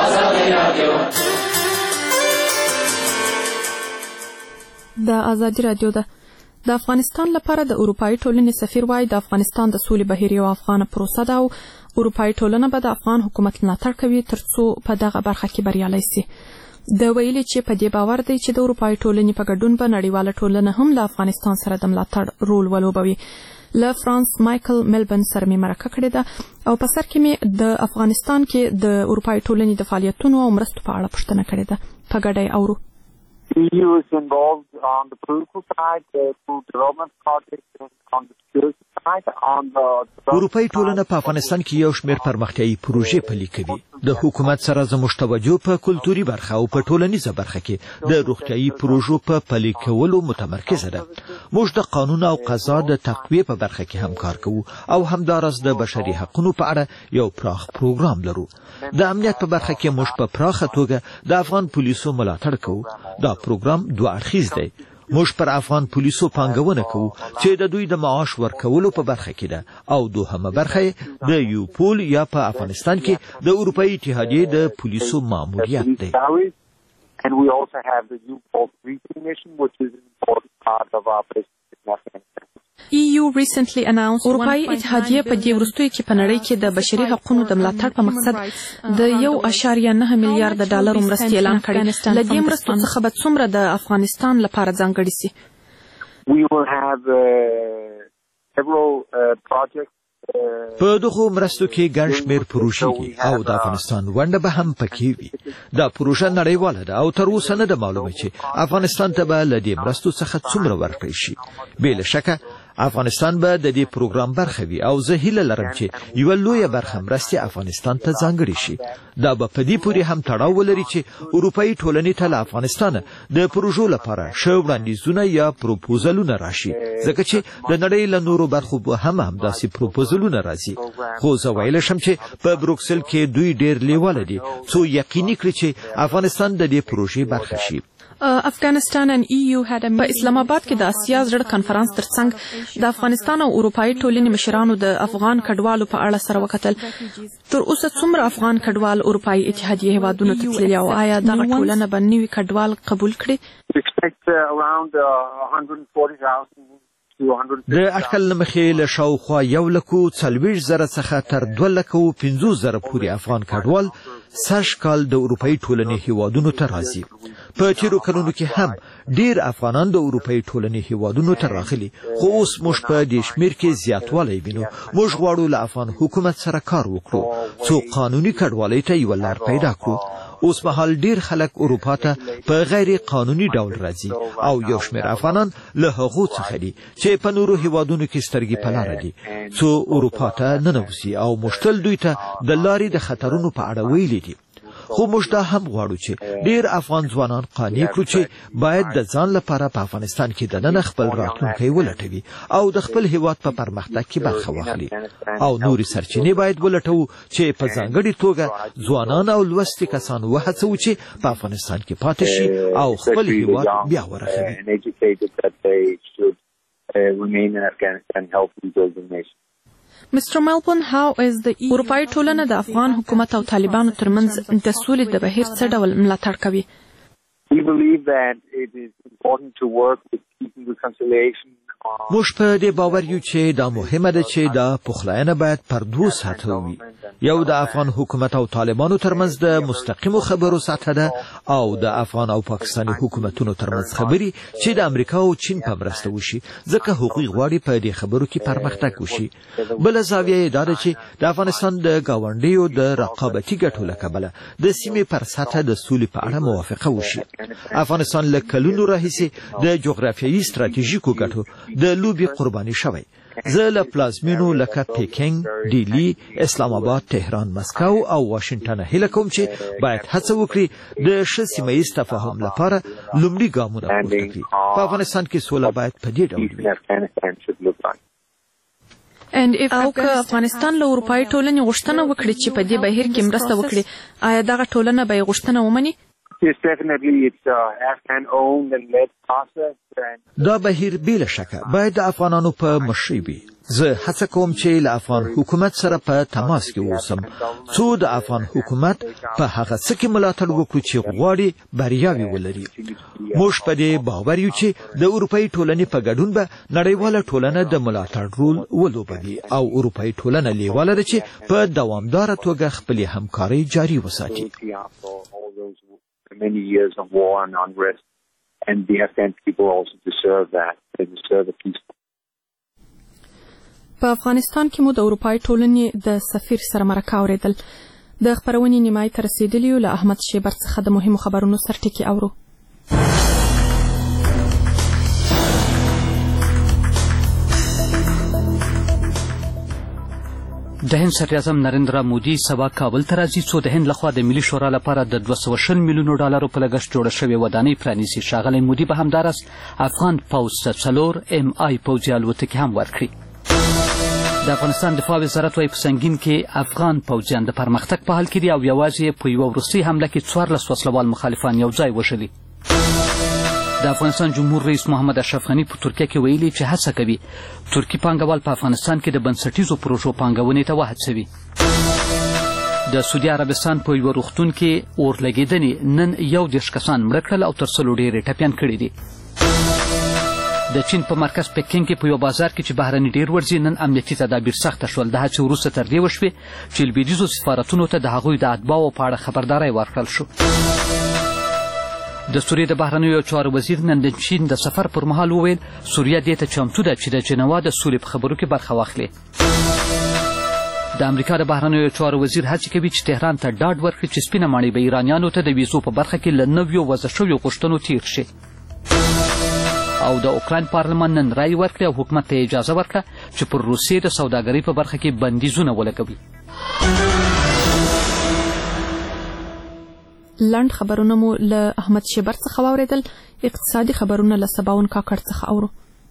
د ازادي راډیو ده. د افغانستان لپاره د اروپایي ټولنې سفیر وایي د افغانستان د سولې بهیر یو افغانه پروسه ده او اروپایي ټولنه به د افغان حکومت ملاتړ کوي ترڅو په دغه برخه کې بریالۍ سي. د ویلي چې په دې باور دی چې د اروپایي ټولنې په ګډون به نړیواله ټولنه هم له افغانستان سره د ملاتړ رول ولوبوي. له فرانس مایکل ملبن سره مې مرکه کړې ده او په سر کې مې د افغانستان کې د اروپایي ټولنې د فعالیتونو او مرستو په اړه پوښتنه کړې ده. په ګډه یې اورو. The E U is involved on the political side, uh, through development projects, and on the security side, on the... اروپایي ټولنه په افغانستان کې یو شمېر پرمختیایي پروژې پلي کوي. د حکومت سره زموږ توجه په کلتوري برخه او په ټولنیزه برخه کې د روغتیایي پروژو په پلي کولو متمرکزه ده. موږ د قانون او قضا د تقویې په برخه کې هم کار کوو او همداراز د بشري حقوقو په اړه یو پراخ پروګرام لرو. د امنیت په برخه کې موږ په پراخه توګه د افغان پولیسو ملاتړ کوو. دا پروګرام دوه اړخیز دی. موږ پر افغان پولیسو پانګونه کوو چې د دوی د معاش ورکولو په برخه کې ده او دوهمه برخه د یوپول یا په افغانستان کې د اروپایي اتحادیې د پولیسو ماموریت دی. And we also have the U P O L briefing mission, which is an important part of our business. E U recently announced اروپایي اتحادیه په دې وروستیو کې په نړۍ کې د بشري حقوقو د ملاتړ په مقصد د یو اعشاریه نه میلیارډ ډالر مرستې اعلان کړې. له دې مرستو څخه به څومره د افغانستان لپاره ځانګړي سي؟ We will have uh, several uh, projects. په دغو مرستو کې ګڼ شمېر پروژې دي او د افغانستان ونډه به هم پکې وي. دا پروژه نړیواله ده او تر اوسه نه ده معلومه چې افغانستان ته به له دې مرستو څخه څومره ورکړی شي. بې له شکه افغانستان به د دې پروګرام برخه وي او زه هیله لرم چې یوه لویه برخه مرستې افغانستان ته ځانګړې شي. دا به په دې پورې هم تړاو ولري چې اروپایي ټولنې ته له افغانستانه د پروژو لپاره ښه وړاندیزونه یا پروپوزلونه راشي ځکه چې د نړۍ له نورو برخو به هم همداسې پروپوزلونه راځي. خو زه ویلی شم چې په بروکسل کې دوی ډېر لیواله دي څو یقیني کړي چې افغانستان د دې پروژې برخه شي. افغانستان ان ای یو په اسلام آباد کې د اسیا زړه کنفرانس ترڅنګ د افغانستان او اروپایي ټولنې مشرانو د افغان کډوالو په اړه سره وکتل. تر اوسه څومره افغان کډوال اروپایي اتحادیې هیوادونو ته تللي او آیا دغه ټولنه به نوي کډوال قبول کړي؟ د اټکل له مخې له شاوخوا یو لکو څلوېښت زره څخه تر دوه لکو پنځوس زره پورې افغان کډوال سږ کال د اروپایي ټولنې هیوادونو ته راځي. په تیرو کلونو کې هم ډیر افغانان د اروپایي ټولنې هیوادونو ته راغلي خو اوس موږ په دې شمېر کې زیاتوالی وینو. موږ غواړو له افغان حکومت سره کار وکړو څو قانوني کډوالۍ ته یوه لار پیدا کړو. اوس مهال ډیر خلک اروپا ته په غیر قانوني ډول راځي او یو شمېر افغانان له هغو څخه دي چې په نورو هیوادونو کې سترګې په لاره دي څو اروپا ته ننوځي او موږ تل دوی ته د لارې د خطرونو په اړه ویلي دي. خو موږ دا هم غواړو چې ډیر افغان ځوانان قانع کړو چې باید د ځان لپاره په افغانستان کې دننه خپل راتلونکی ولټوي او د خپل هیواد په پرمختګ کې برخه واخلي او نورې سرچینې باید ولټوو چې په ځانګړې توګه ځوانان او لوستي کسان وهڅوو چې په افغانستان کې پاتې شي او خپل هیواد بیا ورغوي. Mister Melbourne, how is the اروپایي ټولنه د افغان حکومت او طالبانو ترمنځ د سولې د بهیر څه ډول ملاتړ کوي؟ We believe that it is important to work with peace and reconciliation موږ په دې باور یو چې دا مهمه ده چې دا پخلاینه باید پر دوه سطحه وي. یو د افغان حکومت او طالبانو ترمنځ د مستقیمو خبرو سطحه ده او د افغان او پاکستاني حکومتونو ترمنځ خبرې چې د امریکا او چین په مرسته وشي، ځکه هغوی غواړي په دې خبرو کې پرمختګ وشي. بله زاویه یې دا ده چې د افغانستان د ګاونډیو د رقابتي ګټو له کبله د سیمې پر سطحه د سولې په اړه موافقه وشي. افغانستان له کلونو راهیسې د جغرافیایي ستراتیژیکو ګټو د لوبې قرباني شوی. زه له پلازمینو لکه پیکینګ، ډیلی، اسلام آباد، تهران، مسکو او واشنگټن هیله کوم چې باید هڅه وکړي د ښه سیمه ییز تفاهم لپاره لومړي ګامونه پورته کړي. په افغانستان کې سوله باید په دې ډول وي. او که افغانستان له اروپایي ټولنې غوښتنه وکړي چې په دې بهیر کې مرسته وکړي، آیا دغه ټولنه به یې غوښتنه ومني؟ دا بهیر بې له شکه باید د افغانانو په مشرۍ وي. زه هڅه کوم چې له افغان حکومت سره په تماس کې اوسم څو د افغان حکومت په هغه څه کې ملاتړ وکړو چې غواړي بریاوې ولري. موږ په دې باور یو چې د اروپایي ټولنې په ګډون به نړیواله ټولنه د ملاتړ رول ولوبوي او اروپایي ټولنه لیواله ده چې په دوامداره توګه خپلې همکارۍ جاري وساتي. Many years of war and unrest, and the Afghan people also deserve that. They deserve a peaceful. په افغانستان کې مو د اروپایي ټولنې د سفیر سره مرکه اوریدل. د خبرونې نیمایي ته رسیدلي یو. له احمد شیبر څخه د مهمو خبرونو سرټکي اورو. د هند صدر اعظم نریندرا مودي سبا کابل ته راځي څو د هند لخوا د ملي شورا لپاره د دوه سوه شل میلیونو ډالرو په لګښت جوړه شوې ودانۍ پرانیزي. ښاغلی مودي به همداراز افغان پوځ ته څلور ایم آی پوځي الوتکې هم ورکړي. د افغانستان دفاع وزارت وايي په سنګین کې افغان پوځیان د پرمختګ په حال کې دي او یوازې په یوه وروستۍ حمله کې څوارلس وسلوال مخالفان یو ځای وژلي. د افغانستان جمهور رئیس محمد اشرف غني په ترکیه کې ویلي چې هڅه کوي ترکي پانګوال په افغانستان کې د بنسټیزو پروژو پانګونې ته وهڅوي. د سعودي عربستان په یوه روغتون کې اور لګېدنې نن یو دېرش کسان مړه کړل او تر سلو ډېر یې ټپیان کړي دي. د چین په مرکز پیکینګ کې په یو بازار کې چې بهرني ډېر ورځي نن امنیتي تدابیر سخته شول. د هڅې وروسته تر دې وشوې چې لویدیځو سفارتونو ته د هغوی د اتباعو په اړه خبرداری ورکړل شو. د سوریې د بهرنیو چارو وزیر نن د چین د سفر پر مهال وویل سوریه دې ته چمتو ده چې د جنوا د سولې په خبرو کې برخه واخلي. د امریکا د بهرنیو چارو وزیر هڅې کوي چې تهران ته ډاډ ورکړي چې سپینه ماڼۍ به ایرانیانو ته د ویزو په برخه کې له نویو وضع شویو غوښتنو تیر شي. او د اوکراین پارلمان نن رای ورکړي او حکومت ته اجازه ورکړه چې پر روسیې د سوداګرۍ په برخه کې بندیزونه ولګوي. لنډ خبرونه مو له احمد شیبر څخه واوریدل. اقتصادي خبرونه له سباون کاکړ څخه اورو.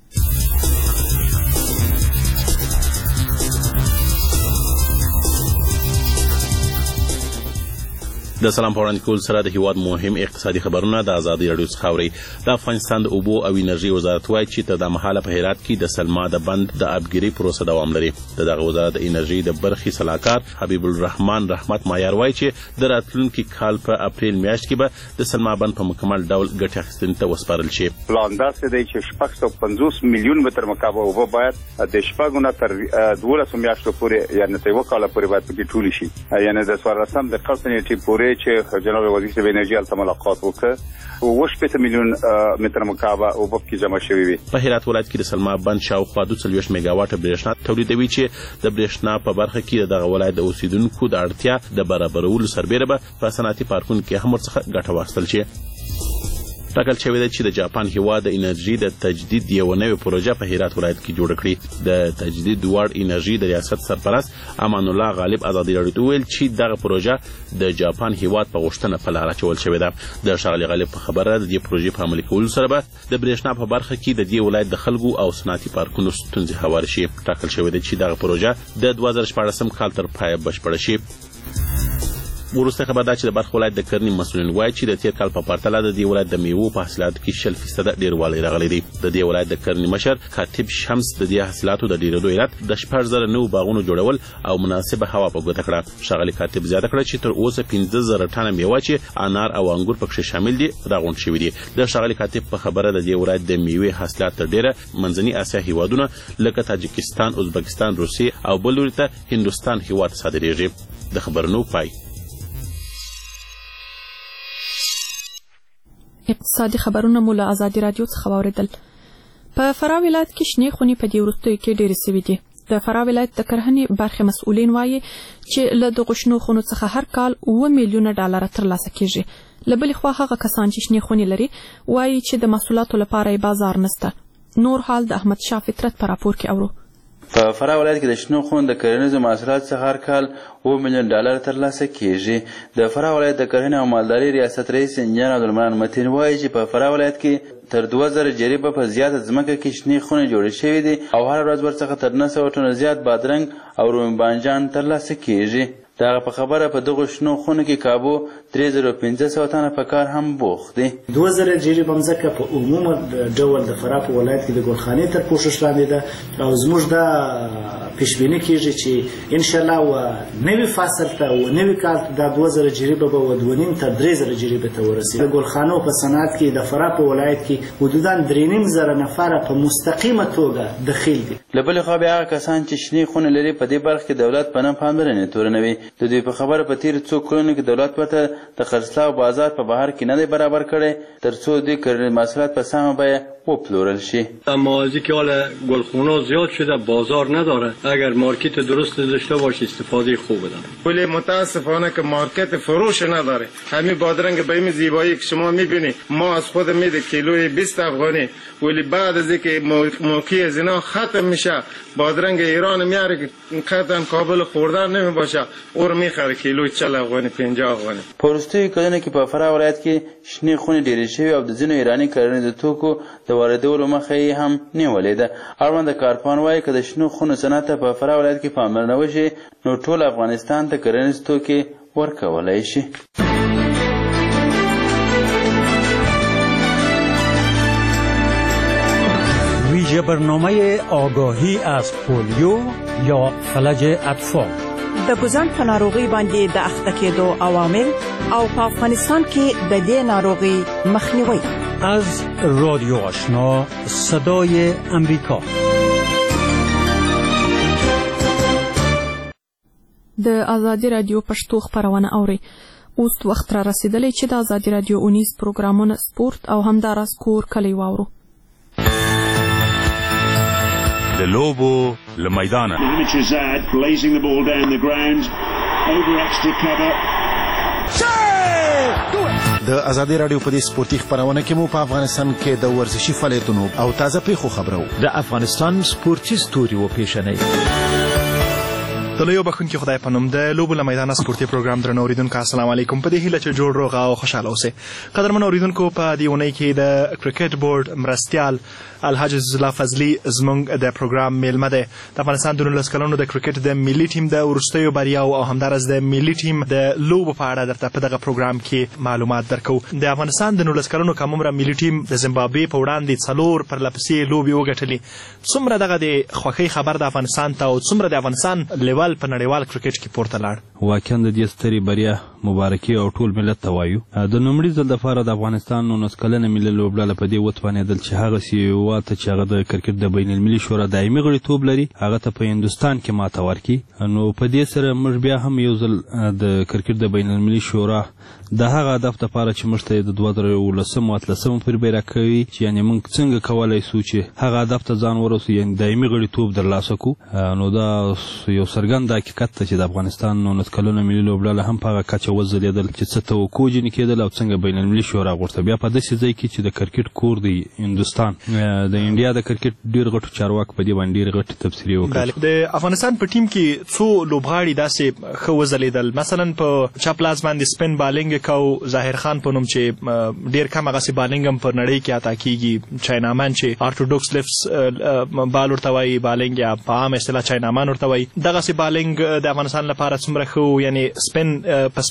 د سلام په وړاندې کول سره د هیواد مهم اقتصادي خبرونه د ازادي راډیو څخه اورئ. د افغانستان د اوبو او انرژي وزارت وایي چې تر دمهاله په هرات کې د سلما د بند د ابګري پروسه دوام لري. د دغه وزارت د انرژي د برخې سلاکار حبیب الرحمن رحمت مایار وایي چې د راتلونکي کال په اپریل میاشت کې به د سلما بند په مکمل ډول ګټه اخیستنې ته وسپارل شي. پلان داسې دی چې شپږ سوه پنځوس میلیون متر مکعب اوبه باید د شپږو نه تر دولسو میاشتو پورې یعنې تر یوه کاله پورې باید پکې ټولې شي. یعنې د څوارلسم د قسط نیټې پورې چې جناب وزیر صاحب انرژي هلته ملاقات وکړ اووه شپېته میلیون متر مکعب اوبه پکې جمع شوي وي. په هرات ولایت کې د سلما بند شاوخوا دوه څلوېښت میګاواټه برېښنا تولیدوي چې د برېښنا په برخه کې د دغه ولایت د اوسیدونکو د اړتیا د برابرولو سربیره به په صنعتي پارکونو کې هم ورڅخه ګټه واخیستل شي. ټاکل شوې ده چې د جاپان هیواد د انرژي د تجدید یوه نوې پروژه په هرات ولایت کې جوړه کړي. د تجدید دوړ انرژي د ریاست سرپرست امان الله غالب ازادي راډیو ته وویل چې دغه پروژه د جاپان هیواد په غوښتنه په لاره اچول شوې ده. د ښاغلي غالب په خبره د دې پروژې په عملي کولو سره به د برېښنا په برخه کې د دې ولایت د خلکو او صنعتي پارکونو ستونزې هوار شي. ټاکل شوې ده چې دغه پروژه د دوه زره شپاړسم کال تر پایه بشپړه شي. وروسته خبر دا چې د بلخ ولایت د کرنې مسؤلین وایي چې د تیر کال په پرتله د دې ولایت د میوو په حاصلاتو کې شل فیصده ډېروالی راغلی دی. د دې ولایت د کرنې مشر کاتب شمس د دې حاصلاتو د ډېرېدو علت د شپږ زره نوو باغونو جوړول او مناسبه هوا په ګوته کړه. ښاغلي کاتب زیاته کړه چې تر اوسه پنځه زره ټنه میوه چې انار او انګور پکې شامل دي راغونډ شوي دي. د ښاغلي کاتب په خبره د دې ولایت د میوې حاصلات تر ډېره منځني اسیا هیوادونه لکه تاجکستان، ازبکستان، روسیې او بل لوري ته هندوستان هیواد صادریږي. د خبرونو پای. اقتصادي خبرونه مو له ازادي رادیو څخه واوریدل. په فراه ولایت کې شنې خونې په دې وروستیو کې ډېرې سوي دي. د فراه ولایت د کرهنې برخې مسؤلین وایي چې له دغو شنو خونو څخه هر کال اووه میلیونه ډالره ترلاسه کیږي. له بلې خوا هغه کسان چې شنې خونې لري وایي چې د محصولاتو لپاره یې بازار نشته. نور حال د احمد شاه فطرت په راپور کې اورو. په فراه ولایت کې د شنو خونو د کرنیزو محصولاتو څخه هر کال اووه میلیون ډالر ترلاسه کیږي. د فراه ولایت د کرنې او مالدارۍ ریاست رئیس انجینر عبدالمنان متین وایي چې په فراه ولایت کې تر دوه زره جریبه په زیاته ځمکه کې شنې خونې جوړې شوې دي او هره ورځ ورڅخه تر نه سوه ټنه زیات بادرنګ او رومي بانجان ترلاسه کیږي. د هغه په خبره په دغو شنو خونو کې کابو درې زره پنځه سوه تنه په کار هم بوخت دي. دوه زره جریبه مځکه په عموما ډول د فراه په ولایت کې د ګلخانې تر پوښښ لاندې ده او زموږ دا پیشبیني کیږي چې انشاءالله و نوي فصل ته و نوي کال دا دوه زره جریبه به و دوه نیم تر درې زره جریبه ته ورسېږي. د ګلخانو په صنعت کې د فراه په ولایت کې حدودا درې نیم زره نفره په مستقیمه توګه دخیل دي. له بلې خوا بیا هغه کسان چې شنې خونې لري په دې برخه کې دولت په نه پاملرنې تورنوي. د دوی په خبره په تیرو څو کلونو کې دولت ورته د خرڅلاو بازار په بهر کې نه دی برابر کړی تر څو دوی کرنیز محصولات په سمه بیه وپلورل شي. موازی که حال گلخونه زیاد شده بازار نداره، اگر مارکت درست داشته باشه استفاده خوب داره. ولی متاسفانه که مارکت فروش نداره. همین بادرنگ به این زیبایی که شما میبینی ما از خود میده کیلوی بیست افغانی، ولی بعد از اینکه موقع از اینا ختم میشه بادرنگ ایران میاره که قطعا قابل خوردن نمیباشه او رو میخره کیلوی چهل افغانی پنجاه افغانی. په وروستیو کلونو کې په فراه ولایت کې شنې خونې ډېرې شوې او د ځینو ایراني کرنیزو توکو د واردولو مخه یې هم نیولې ده. اړونده کارپوهان وایي که د شنو خونو صنعت ته په فراه ولایت کې پاملرنه وشي نو ټول افغانستان ته کرنیز توکي ورکولی شي. ویژه برنامه آگاهی از پولیو یا فلج اطفال د ګوزن په ناروغي باندې د اخته کېدو عوامل او په افغانستان کې د دې ناروغي مخنیوي. از رادیو آشنا صدای امریکا. د ازادي رادیو پښتو خبرونه اوري. اوس وخت را رسیدلی چې د ازادي رادیو اونیز پروګرامونه سپورت او همداراز کور کلی واورو. د لوبو له میدانه د ازادي رادیو په دې سپورتي خبرونه کې مو په افغانستان کې د ورزشي فعالیتونو او تازه پیښو خبرو د افغانستان سپورتي ستوري و پیشنې د لویو بخونکي خدای په نوم د لوبو له میدانه سپورتي پروګرام درنو اوریدونکو السلام علیکم. په دې هیله چې جوړ روغ او خوشاله اوسئ. قدرمن اوریدونکو په دې اونۍ کې د کرکټ بورډ مرستیال الحاج عزیز الله فضلي زموږ د پروګرام میلمه دی. د افغانستان د نولس کلونو د کرکټ د ملي ټیم د وروستیو بریاو او همداراز د ملي ټیم د لوبو په اړه درته په دغه پروګرام کې معلومات درکو. د افغانستان د نولس کلونو کم عمره ملي ټیم د زیمبابوې په وړاندې څلور پرلپسې لوبې وګټلې. څومره دغه د خوښۍ خبر د افغانستان ته او څومره د افغانستان لیول په نړیوال کرکټ کې پورته لاړ. واقعا د دې سترې بریا مبارکي او ټول ملت ته وایو. د لومړي ځل دپاره د افغانستان نولس کلنه ملي لوبډله په دې وتوانېدل چې هغسې هېواد ته چې هغه د کرکټ د بین المللي شورا دایمي غړیتوب لري هغه ته په هندوستان کې ماته ورکړي. نو په دې سره موږ بیا هم یو ځل د کرکټ د بین المللي شورا د هغه هدف دپاره چې موږ ته د دوه زره اوولسم او اتلسم پورې بیرغ کوي چې یعنې موږ څنګه کولی سو چې هغه هدف ته ځان ورسو یعنې دایمي غړیتوب درلاسه کړو. نو دا یو څرګند حقیقت ته چې د افغانستان نولس کلنه ملي لوبډله هم په هغه کچه وځلېدل چې څه توقع ځینې کېدل او څنګه بین المللي شورا غوښته. بیا په داسې ځای کې چې د کرکټ کور دی هندوستان د انډیا د کرکټ ډېر غټو چارواکو په دې باندې ډېرې غټې تبصرې وکړې. د افغانستان په ټیم کې څو لوبغاړي داسې ښه وځلېدل. مثلا په چپ لاس باندې سپین بالینګ کو ظاهر خان په نوم چې ډېر کم هغسې بالینګ هم پر نړۍ کې عطا کېږي. چاینامان چې ارتوډوکس لیفټس بال ورته وایي بالینګ یا په عام اصطلاح چاینامان ورته وایي. دغسې بالینګ د افغانستان لپاره څومره ښه و؟ یعنې سپین په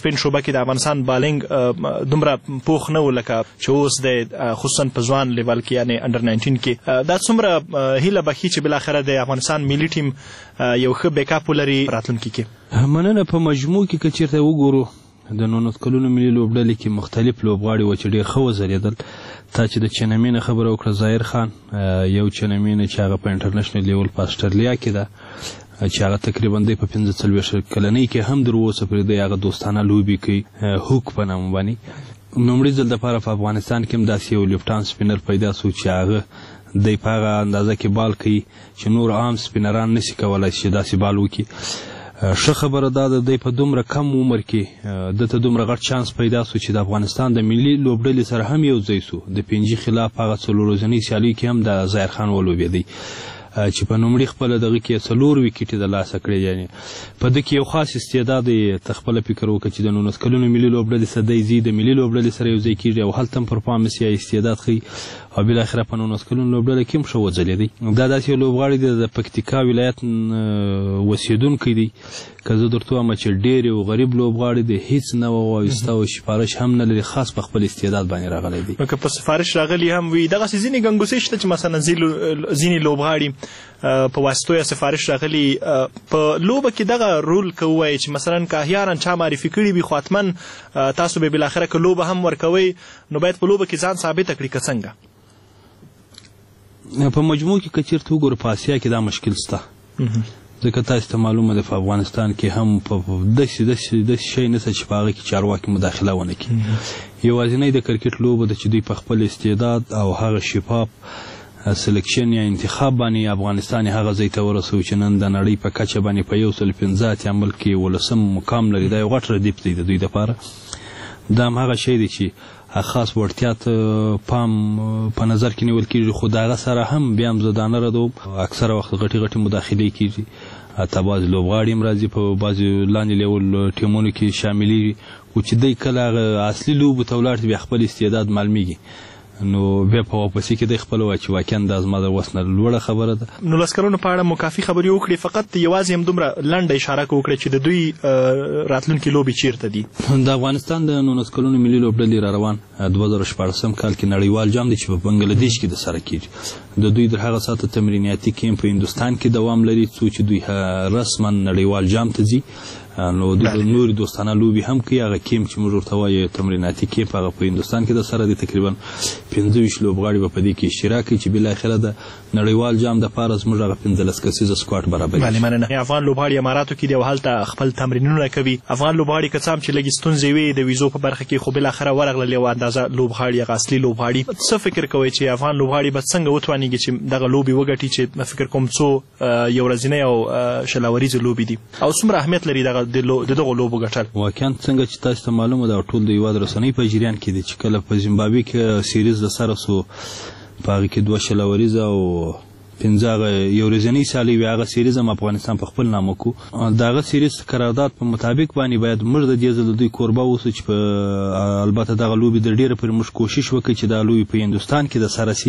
سپین شوبه کې د افغانستان بالینګ دومره پوخ نه و لکه چې اوس د خصوصا په ځوان لیول کې یعنی انډر ناینټین کې دا څومره هیله بخي چې بالاخره د افغانستان ملي ټیم یو ښه بیک اپ ولري راتلونکي کې. مننه. په مجموع کې که چېرته وګورو د نولس کلونو ملي لوبډلې کې مختلف لوبغاړي وو چې ډېر ښه وځلېدل. تا چې د چنمې نه خبره وکړه ظاهر خان یو چنمې نه چې هغه په انټرنیشنل لیول په اسټرلیا کې ده چې هغه تقریبا دی په پنځه څلوېښت کلنۍ کې هم در اوسه پورې دی هغه دوستانه لوبې کوي هوک په نامه باندې. لومړي ځل دپاره په افغانستان کې هم داسې یو لیفټان سپینر پیدا سو چې هغه دی په هغه اندازه کې بال کوي چې نور عام سپینران نشي کولی چې داسې بال وکړي. ښه خبره دا ده دی په دومره کم عمر کې دته دومره غټ چانس پیدا سو چې د افغانستان د ملي لوبډلې سره هم یو ځای سو. د پنجي خلاف هغه څلور ورځنۍ سیالۍ کې هم د ظاهر خان ولوبېدی چې په نومړي خپله دغه کې څلور ویکټې د لاسه کړې. یعنې په ده کې یو خاص استعداد یې ته خپله فکر وکړه چې د نولس کلونو ملي لوبډلې سره دی ځي د ملي لوبډلې سره یو ځای کېږي او هلته هم پرفارمنس یا استعداد ښیي او بالاخره په نولس کلونو لوبډله کې هم ښه وځلېدی. دا داسې یو لوبغاړی دی د پکتیکا ولایت اوسېدونکی دی. که زه درته وایم چې ډېر یو غریب لوبغاړی دی هېڅ نه ووایسته او سفارش هم نه لري خاص په خپل استعداد باندې راغلی دی. نو که په سفارش راغلی هم وي دغسې ځینې ګنګوسې شته چې مثلا ځینې لوبغاړي په واسطو یا سفارش راغلي په لوبه کې دغه رول که ووایي چې مثلا که احیانا چا معرفي کړي وي خو حتما تاسو به بالاخره که لوبه هم ورکوئ نو باید په لوبه کې ځان ثابته کړي که څنګه؟ په مجموع کې که چېرته وګورو په اسیا کې دا مشکل شته ځکه تاسو ته معلومه ده په افغانستان کې هم په داسې داسې داسې شی نشته چې په هغه کې چارواکي مداخله ونه کړي. یوازینی د کرکټ لوبه ده چې دوی په خپل استعداد او هغه شفاف سلیکشن یا انتخاب باندې افغانستان هغه ځای ته ورسوي چې نن د نړۍ په کچه باندې په یو سل پنځه اتیا ملک کې ولسم مقام لري. دا یو غټ ردیف دی د دوی دپاره. دا هم هغه شی دی چې خاص وړتیا ته پام په نظر کې نیول کېږي خو د هغه سره هم بیا هم زه دا نه ردوم اکثره وخت غټې غټې مداخلې کېږي. حتی بعضې لوبغاړي هم راځي په بعضې لاندې لیول ټیمونو کې شاملېږي خو چې دی کله هغه اصلي لوبو ته ولاړ بیا خپل استعداد معلومیږي نو بیا په واپسي کې دی خپله وایي چې واقعا دا زما د وس نه لوړه خبره ده. نولس کلونو په اړه مو کافي خبرې وکړې فقط یوازې هم دومره لنډه اشاره وکړې چې د دوی راتلونکي لوبې چیرته دي؟ د افغانستان د نولس کلونو ملي لوبډلې را روان دوه زره شپاړسم کال کې نړیوال جام دی چې په بنګلادیش کې د سره کېږي. د دوی در هغه ساعته تمرینیاتي کیمپ په هندوستان کې دوام لري څو چې دوی رسما نړیوال جام ته ځي. نو د نورې دوستانه لوبې هم کوي. هغه کیمپ چې موږ ورته وایو تمریناتي کیمپ هغه په هندوستان کې د سره دی. تقریبا پنځه ویشت لوبغاړي به په دې کې اشتراک کوي چې بالاخره د نړیوال جام دپاره زموږ هغه پنځلس کسیزه سکواډ برابر بله مننه. افغان لوبغاړي اماراتو کې دي او هلته خپل تمرینونه کوي. افغان لوبغاړي که څه هم چې لږې ستونزې وي د ویزو په برخه کې خو بالاخره ورغلل یو اندازه لوبغاړي هغه اصلي لوبغاړي. څه فکر کوئ چې افغان لوبغاړي به څنګه وتوانېږي چې دغه لوبې وګټي چې فکر کوم څو یو ورځنۍ او شلاوریزې لوبې دي او څومره اهمیت لري دغه د دغو لوبو ګټل؟ واقعا څنګه چې تاسو ته معلومه ده ټول د هېواد رسنۍ په جریان کې دي چې کله په زیمبابوې کې سیریز د سره سو په هغې کې دوه شلاوریزه او پنځه هغه یو ورځنۍ سیالۍ وي. هغه سیریز هم افغانستان په خپل نامه کو. د هغه سیریز قرارداد په مطابق باندې باید موږ د دې ځل د دوی کوربه اوسو چې په البته دغه لوبې د ډېره پورې موږ کوشش وکړو چې دا لوبې په هندوستان کې د سره سي.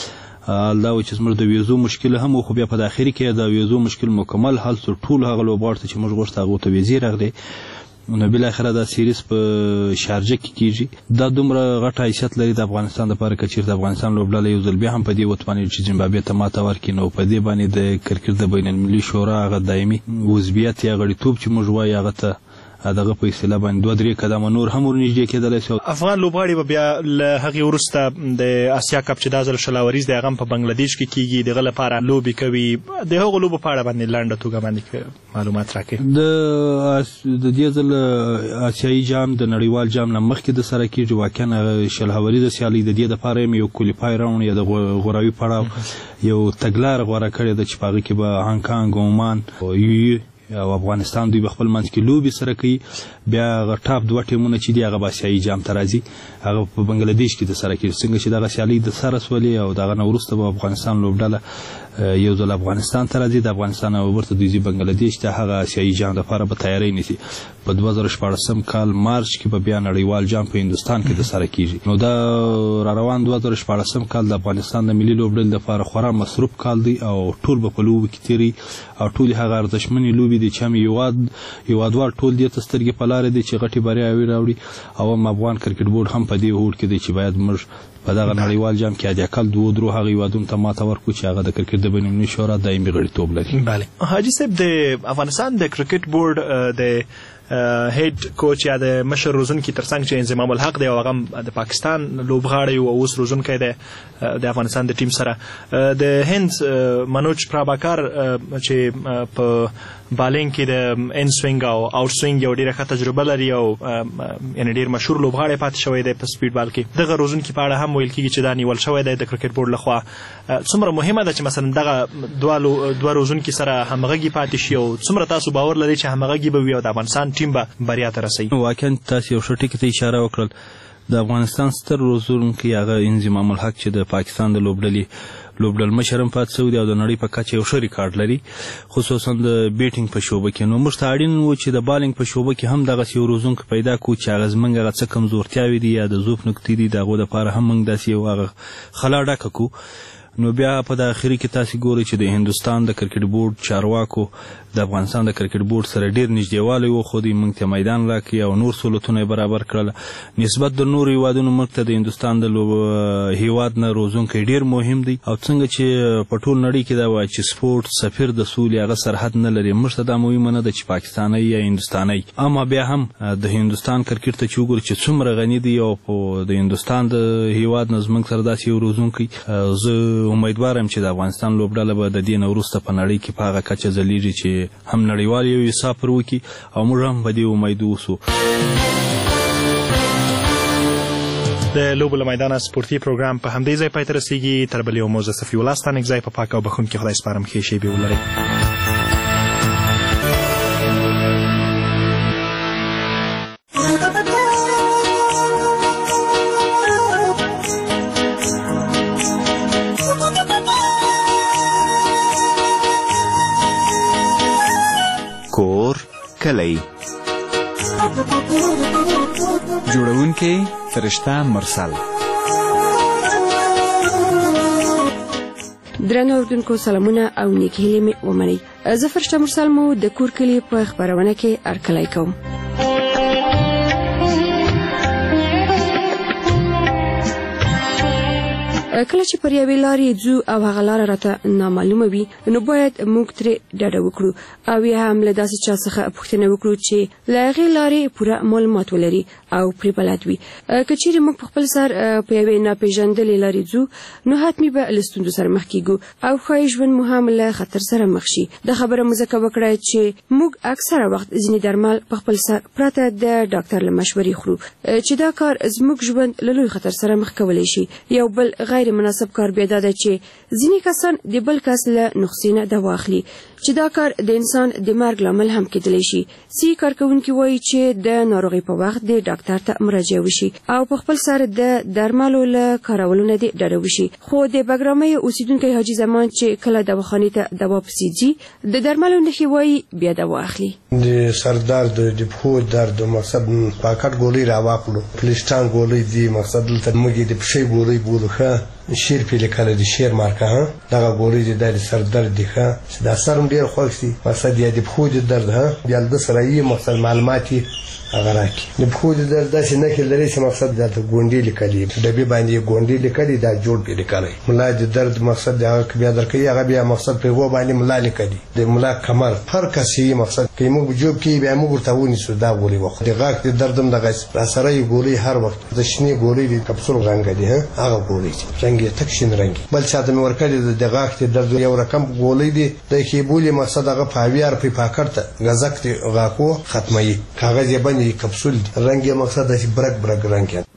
دا و چې زموږ د ویزو مشکل هم خو بیا په داخلي کې د ویزو مشکل مکمل حل سو. ټول هغه لوبغاړو ته چې موږ غوښته هغو ته ویزې راغلې نو بالاخره دا سیریز په شارجه کې کېږي. دا دومره غټ حیثیت لري د افغانستان دپاره که چېرته افغانستان لوبډله یو ځل بیا هم په دې وتوانېږي چې زیمبابوې ته ماته ورکړي نو په دې باندې د کرکټ د بین المللي شورا هغه دایمي عضویت یا غړیتوب چې موږ وایو هغه ته دغه په اصطلاح باندې دوه درې قدمه نور هم ورنږدې کېدلی شي. افغان لوبغاړي به بیا له هغې وروسته د اسیا کپ چې دا ځل شلاوریز دی هغه هم په بنګلادیش کې کېږي د هغه لپاره لوبې کوي. د هغو لوبو په اړه باندې لنډه توګه باندې معلومات راکړئ. د دې ځل اسیایي جام د نړیوال جام نه مخکې د سره کېږي. واقعا شلهوریزه سیالۍ د دې دپاره هم یو کولیفای راوند یا د غوراوي پړاو یو تګلاره غوره کړې ده چې په هغې کې به هانګ کانګ عمان یو او افغانستان دوی به خپل منځ کې لوبې سره کوي. بیا هغه ټاپ دوه ټیمونه چې دي هغه به اسیایي جام ته راځي هغه په بنګلادیش کې د سره کېږي. څنګه چې دغه سیالۍ د سره سولې او د هغه نه وروسته به افغانستان لوبډله یو ځل افغانستان ته راځي د افغانستان او ورته دوی بنگلاديش ته هغه آسیایي جام لپاره به تیاری نیسي. په دوه زره شپاړسم کال مارچ کې به بیا نړیوال جام په هندستان کې د سره کیږي. نو دا را روان دوه زره شپاړسم کال د افغانستان د ملي لوبډلې لپاره خورا مصروف کال دی او ټول به په لوبو کې تیری او ټول هغه ارزښتمنې لوبې دي چې هم یواد یوادوال ټول دې ته سترګې په لارې دي چې غټې بریاوې راوړي او هم افغان کرکټ بورډ هم په دې هوډ کې دی چې باید موږ په دغه نړیوال جام کې د اقل دوه درو هغه هیوادونو ته ماته ورکړو چې هغه د کرکټ د بین المللي شورا دایمي غړیتوب لري. بله حاجی صاحب د افغانستان د کرکټ بورډ د هیډ کوچ یا د مشر روزونکي ترڅنګ چې انضمام الحق دی او هغه د پاکستان لوبغاړی او اوس روزونکی دی د افغانستان د ټیم سره د هند منوج پراباکار چې په بالینګ کې د ان سوینګ او آوټ سوینګ یو ډیره ښه تجربه لري او یعنې ډیر مشهور لوبغاړی پاتې شوی دی په سپیډ بال کې. دغه روزونکي په اړه هم ویل کېږي چې دا نیول شوی دی د کرکټ بورډ لخوا. څومره مهمه ده چې مثلا دغه دوه دوه روزونکي سره همغږي پاتې شي او څومره تاسو باور لرئ چې همغږي به وي او د افغانستان ټیم به بریا ته رسوي؟ واقعا تاسو یو ښه ټکي ته اشاره وکړل. د افغانستان ستر روزونکی هغه انضمام الحق چې د پاکستان د لوبډلې لوبډل مشر هم پاتې شوی دی او د نړۍ په کچه یو ښه ریکارډ لري خصوصا د بیټینګ په شوبه کې. نو موږ ته اړین و چې د بالینګ په شوبه کې هم دغسې یو روزونکی پیدا کړو چې هغه زموږ هغه څه کمزورتیاوې دي یا د ضعف نقطې دي د هغو دپاره هم موږ داسې یو هغه خلا ډکه کړو. نو بیا په د اخري کې تاسې ګورئ چې د هندوستان د کرکټ بورډ چارواکو د افغانستان د کرکټ بورډ سره ډیر نږدېوالی وښودی، موږ ته میدان راکړي او نور سهولتونه یې برابر کړل. نسبت د نورو هیوادونو موږ ته د هندوستان د هیواد نه روزونکی ډیر مهم دی او څنګه چې په ټول نړۍ کې دا وایي چې سپورټ سفیر د سولې هغه سرحد نه لري، موږ ته دا مهمه نه ده چې پاکستانی یا هندوستانی. اما بیا هم د هندوستان کرکټ ته چې وګورو چې څومره غني دی او د هندوستان د هیواد نه زموږ سره داسې یو روزونکی، زه امیدوارم چې د افغانستان لوبډله به د دې نه وروسته په نړۍ کې په هغه کچه ځلیږي چې هم نړیوال یو حساب پر وکړي او موږ هم په دې امید اوسو. د لوبو له میدانه سپورتي پروګرام په همدې ځای پای ته رسیږي. تر بلې یو موزه صفي الله ستا نږدې په پاک او بخښونکي خدای سپارم. ښې شېبې ولرئ. کور کلی جوړونکی فرشته مرسل. درنو اردوونکو سلامونه او نیک هیلې مې ومنئ. زه فرشته مرسل مو د کور کلی په خپرونه کې هرکلی کوم. کله چې پر یوې لارې ځو او هغه لاره راته نامعلومه وي نو باید موږ ترې ډډه وکړو او یا هم له داسې چا څخه پوښتنه وکړو چې له هغې لارې پوره معلومات ولري او پرې بلد وي. که چیرې موږ په خپل سر په یوې ناپېژندلې لارې ځو نو حتمي به له ستونزو سره مخ کیږو او ښایي ژوند مو هم له خطر سره مخ شي. دا خبره مو ځکه وکړه چې موږ اکثره وخت ځینې درمل په خپل سر پرته د ډاکټر له مشورې خورو چې دا کار زموږ ژوند له لوی خطر سره مخ کولی شي. یو بل غیر مناسب کار بیا دا ده چې ځینې کسان د بل کس له نسخې نه دوا اخلي چې دا کار د انسان د مرګ لامل هم کېدلی شي. ځینې کارکوونکي وایي چې د ناروغۍ په وخت د ډاکټر ته مراجعه وشي او په خپل سر د درملو له کارولو نه دې ډډه وشي. خو د بګرامۍ اوسیدونکی حاجي زمان چې کله دواخانې ته دوا پسې ځي د درملو نښې وایي بیا دوا اخلي. د سر درد د پښو درد مقصد پاکټ ګولۍ راواخلو، پلیسټان ګولۍ دي مقصد دلته موږ د پښې ګولۍ بولو ښه شیر پې لیکلی د شیر مارکه ها دغه ګولۍ دي دا د سر درد دي ښه چې دا سر هم ډېر خوښ دي مقصد یا د پښو د درد ها بیا له ده سره یې مقصد معلومات یې هغه راکړي. د پښو د درد داسې نښې لري چې مقصد دلته ګونډې لیکلي ډبې باندې یې ګونډې لیکلي دا جوړ پې لیکلی. ملا د درد مقصد د هغه بیا درکوي هغه بیا مقصد په یوه باندې ملا لیکلي د ملا کمر هر کس یې مقصد که موږ جوب کې بیا موږ ورته ونیسو دا ګولۍ وخورو. د غاښ د درد هم دغسې راسره یې ګولۍ هر وخت د شنې ګولۍ د کپسول رنګه دي هغه ګولۍ دي رنګ یې تک شین رنګ. بل چاته مې ورکړي د غاښ د درد یو رقم ګولۍ دي د کې بولې مقصد هغه په اویار په پاکټ ته غزک د غاښو ختموي کاغذ یې باندې کپسول دي رنګ یې مقصد داسې برګ برګ رنګ یې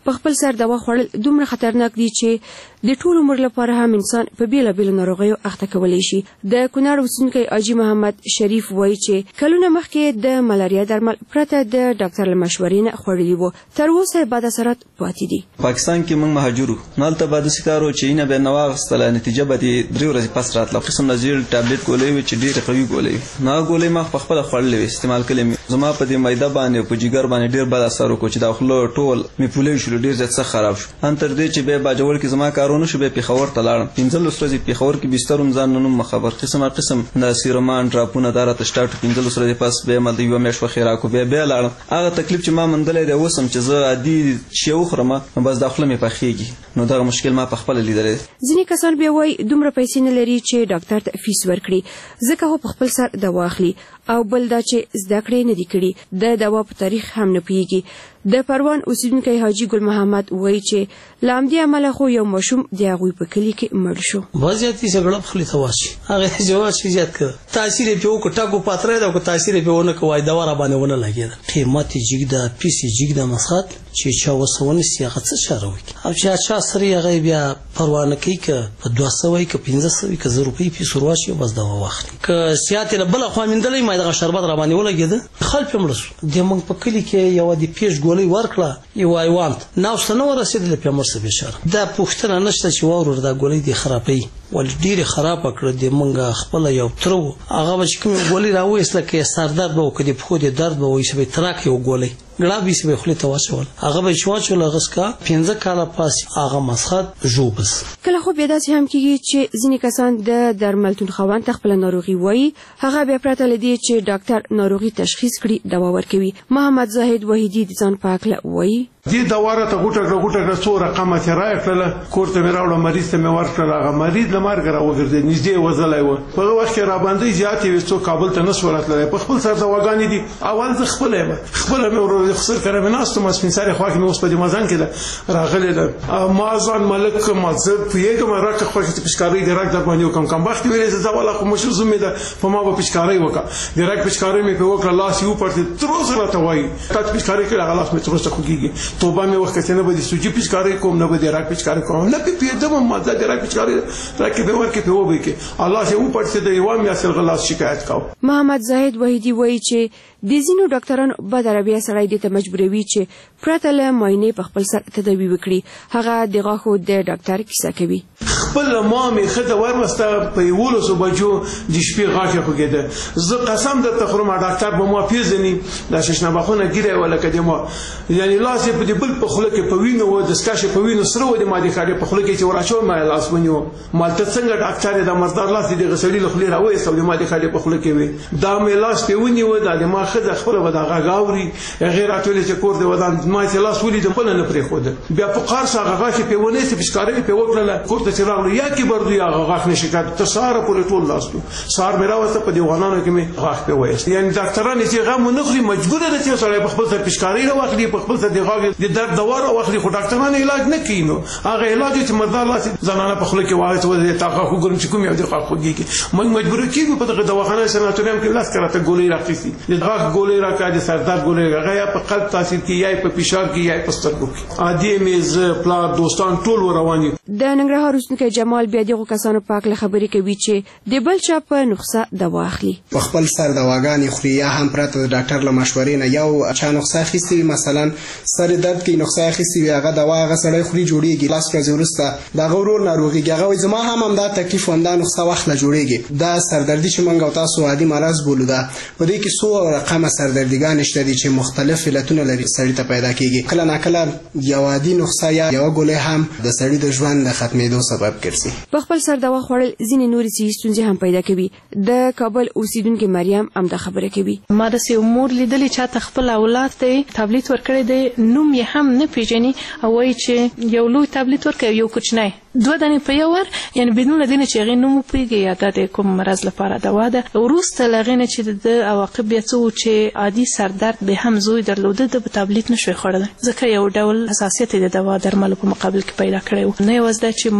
په خپل سر دوا خوړل دومره خطرناک دي چې د ټول عمر لپاره هم انسان په بیلابیلو ناروغیو اخته کولی شي. د کونړ اوسیدونکی حاجي محمد شریف وایي چې کلونه مخکې د ملاریا درمل پرته د ډاکټر له مشورې نه خوړلي وو، تر اوسه بد اثرات پاتې دي. پاکستان کې موږ مهاجرو نالته بعد سکارو چې نه به نو واغستله، نتیجه به درې ورځې پس راتله. قسم نزیل ټابلیټ ګولۍ وي چې ډېرې قوي ګولۍ وي، نو ګولۍ ما په خپله خوړلې وي، استعمال کړې مې. زما په دې معده باندې په جګر باندې ډېر بد اثر وکړو چې دا خوله ټول مې پولی شولو، ډېر زیات سخت خراب شو. ان تر دې چې بیا باجوړ کې زما کارونه شو، بیا پېښور ته لاړم. پنځلس ورځې پېښور کې بستر هم ځان نه نوم خبر قسمه قسم د سیرومان ډراپونه دا راته سټارټ پنځلس ورځې پس بیا ما د یوه میاشت وخې راکړو، بیا بیا لاړم. هغه تکلیف چې ما موندلی دی اوس هم چې زه عادي شی وخورم نو بس دا خوله مې پخېږي، نو دغه مشکل ما په خپله لیدلی دی. ځینې کسان بیا وایي دومره پیسې نه لري چې ډاکټر ته فیس ورکړي، ځکه خو په خپل سر دوا اخلي، او بل دا چې زده کړې نه دي کړي، د دوا په تاریخ هم نه پوهېږي. د پروان اوسیدونکی حاجي ګل محمد وایي چې له همدې امله خو یو ماشوم د هغوی په کلي کې مړ شو. بعض زیاتې جګړه خولې ته واشي، هغې جواب شي زیات کړه، تاثیر یې پرې وکړو، ټاکو پاتری ده، که تاثیر یې پرې ونه کړو وایي دوا را باندې ونه لګېده. قیمت یې جګده، پیس یې جګده مسخت چې چا وسه ونیسي هغه څه چاره وکړي، او چې چا سره یې هغه بیا پروا نه کوي، که په دوه سوه که پنځه سوه که زر روپۍ پیس ور واچوي بس دوا واخلي. که سیات یې له بله خوا میندلی ما دغه شربت را باندې ولګېده، خلک پرې مړه سو. د موږ په کلي کې یوه د پیش ګولۍ ورکړه، یو حیوان ناوسته نه ورسېدله، پرې مړ سه بېچاره. دا پوښتنه نشته چې واورو دا ګولۍ دې خرابوي، ولې ډېرې خرابه کړه. د موږ خپله یو تره و، هغه به چې کومې ګولۍ راوایستله، که یې سر درد به و، که د پښو د درد به و، ایسه به یې تراک یو ګولۍ ګړاب ایسه به یې خولې ته واچول، هغه به یې چې واچول هغه څکه پنځه کاله پس هغه مسخت ژوبس. کله خو بیا داسې هم کېږي چې ځینې کسان د درملتون خاوند ته خپله ناروغي وایي، هغه بیا پرته له دې چې ډاکټر ناروغي تشخیص کړي دوا ورکوي. محمد زاهد وحیدي د ځان په هکله وایي دې دوا راته غوټه کړه غوټه کړه څو رقمه چې رایې کړله، کور ته مې راوړه، مریض ته مې ورکړله، هغه مریض له مرګه راوګرځېد، نږدې یې وځلی و. په هغه وخت کې راباندې زیاتې وې، څوک کابل ته نه شو راتللی، په خپل سر دواګانې دي. اول زه خپله یم، خپله مې ورور خسر کره مې ناست وم، سپین سرې خوا کې مې اوس په دې مزان کې ده راغلې ده. ما ځان ملک ما زه پوهېږم راکه خوښه چې پچکارۍ د رګ در باندې وکړم، کمبخت ویلې زه ځه والا خو مشر زوم مې ده، په ما به پچکارۍ وکړه، د رګ پچکارۍ مې پرې وکړه، لاس یې وپړتېد، تر اوسه راته وایي تا چې پچکارۍ کړې هغه لاس مې تر اوسه خوږېږي. توبه مې وکړه نه به د سوجي پچکارۍ کوم، نه به د رګ پچکارۍ کوم، نه پې پوهېدم ما د رګ پچکارۍ رګ کې به ورکړې پې وبې کې الله چې وپړتېد یوه میاشت هغه لاس شکایت کوو. محمد زاهد وحیدي وایي چې د ځینو ډاکټرانو بد رویه سړی دې ته مجبوروي چې پرته له معاینې په خپل سر تداوي وکړي. هغه د غاښو د ډاکټر کیسه کوي. خپل ما مې ښځه ورمسته په یولسو بجو د شپې غاښ یې خوږېده، زه قسم درته خورم ډاکټر به ما پېژني، دا ششنباخونه ږیره یې وه لکه د ما، یعنې لاس یې په د بل په خوله کې په وینو و، دستکش یې په وینو سره و، د ما د ښاډې په خوله کې چې ور اچوم ما یې لاس ونیو. ما ته څنګه ډاکټر یې دا مردار لاس دې دغه سړي له خولې راوایست او د ما د ښاډې په خوله کې وې، دا مې لاس پې ونیوه، دا د ما ښځه خپله به دا غږ اوري، هغې راته ویلې چې کور دې ودان، ما چې لاس ولیدم خپله نه پرېښوده. بیا په قار سه هغه غاښ یې پې ونیسې، پچکارۍ یې پې وکړله، کور ته چې راغلو یا کې بردو یا هغه غاښ نه شکایت، تر سهاره پورې ټول لاس دو. سهار مې راوسته په دیوانانو کې مې غاښ پې وایست. یعنې ډاکټران چې غم ونه خوري مجبوره ده چې سړی په خپل سر پچکارۍ راواخلي، په خپل سر د غاښ د درد دوا راواخلي، خو ډاکټران علاج نه کوي. نو هغه علاج چې مردار لاس زنانه په خوله کې واچوي، د تا غاښ وګورم چې کوم یو د غاښ خوږېږي، موږ مجبوره کېږو په دغه دواخانه سناتوریام کې لس کراته ګولۍ راخیستي، د غاښ ګولۍ راکړه، د سر درد ګولۍ راکړه، یا په قلب تاثیر کوي، یا په فشار کې، یا په سترګو کې. عادي مې زه پلار دوستان ټول روان یو. د ننګرهار اوسیدونکی جمال بیا دغو کسانو په هکله خبرې کوي چې د بل چا په نسخه دوا اخلي، په خپل سر دواګانې خوري، یا هم پرته د ډاکټر له مشورې نه. یو چا نسخه اخیستې وي، مثلا سر درد کې نسخه اخیستې وي، هغه دوا هغه سړی خوري جوړېږي، لاس ورځې وروسته د هغه ورور ناروغېږي، هغه وایي زما هم همدا تکلیف و همدا نسخه وخت له جوړېږي. دا سردردي چې موږ او تاسو عادي مرض بولو، ده په دې کې څو رقمه سردردیګانې شته دي چې مختلف علتونه لري، سړي ته پیدا کېږي. کله ناکله یو عادي نسخه یا یوه ګولۍ هم د سړي د ژوند د ختمېدو سبب ګرځي. په خپل سر دوا خوړل ځینې نورې صحي ستونزې هم پیدا کوي. د کابل اوسیدونکې مریم همدا خبره کوي. ما داسې مور لیدلې چې حتی خپل اولاد ته تابلیت ورکړی دی، نوم یې هم نه پېژني، او وایي چې یو لوی تابلیت ورکوي یو کوچنی، دوه دانې په یو ور، یعنې بدون له دې نه چې هغې نوم وپوهېږي یا دا د کوم مرض لپاره دوا ده. وروسته له هغې نه چې د عواقب بیا څه و چې عادي سردرد به هم زوی درلوده، د به تابلیت نه شوی خوړلی، ځکه یو ډول حساسیت یې د دوا درملو په مقابل کې پیدا کړی و. نه یوازې دا چې میندې دا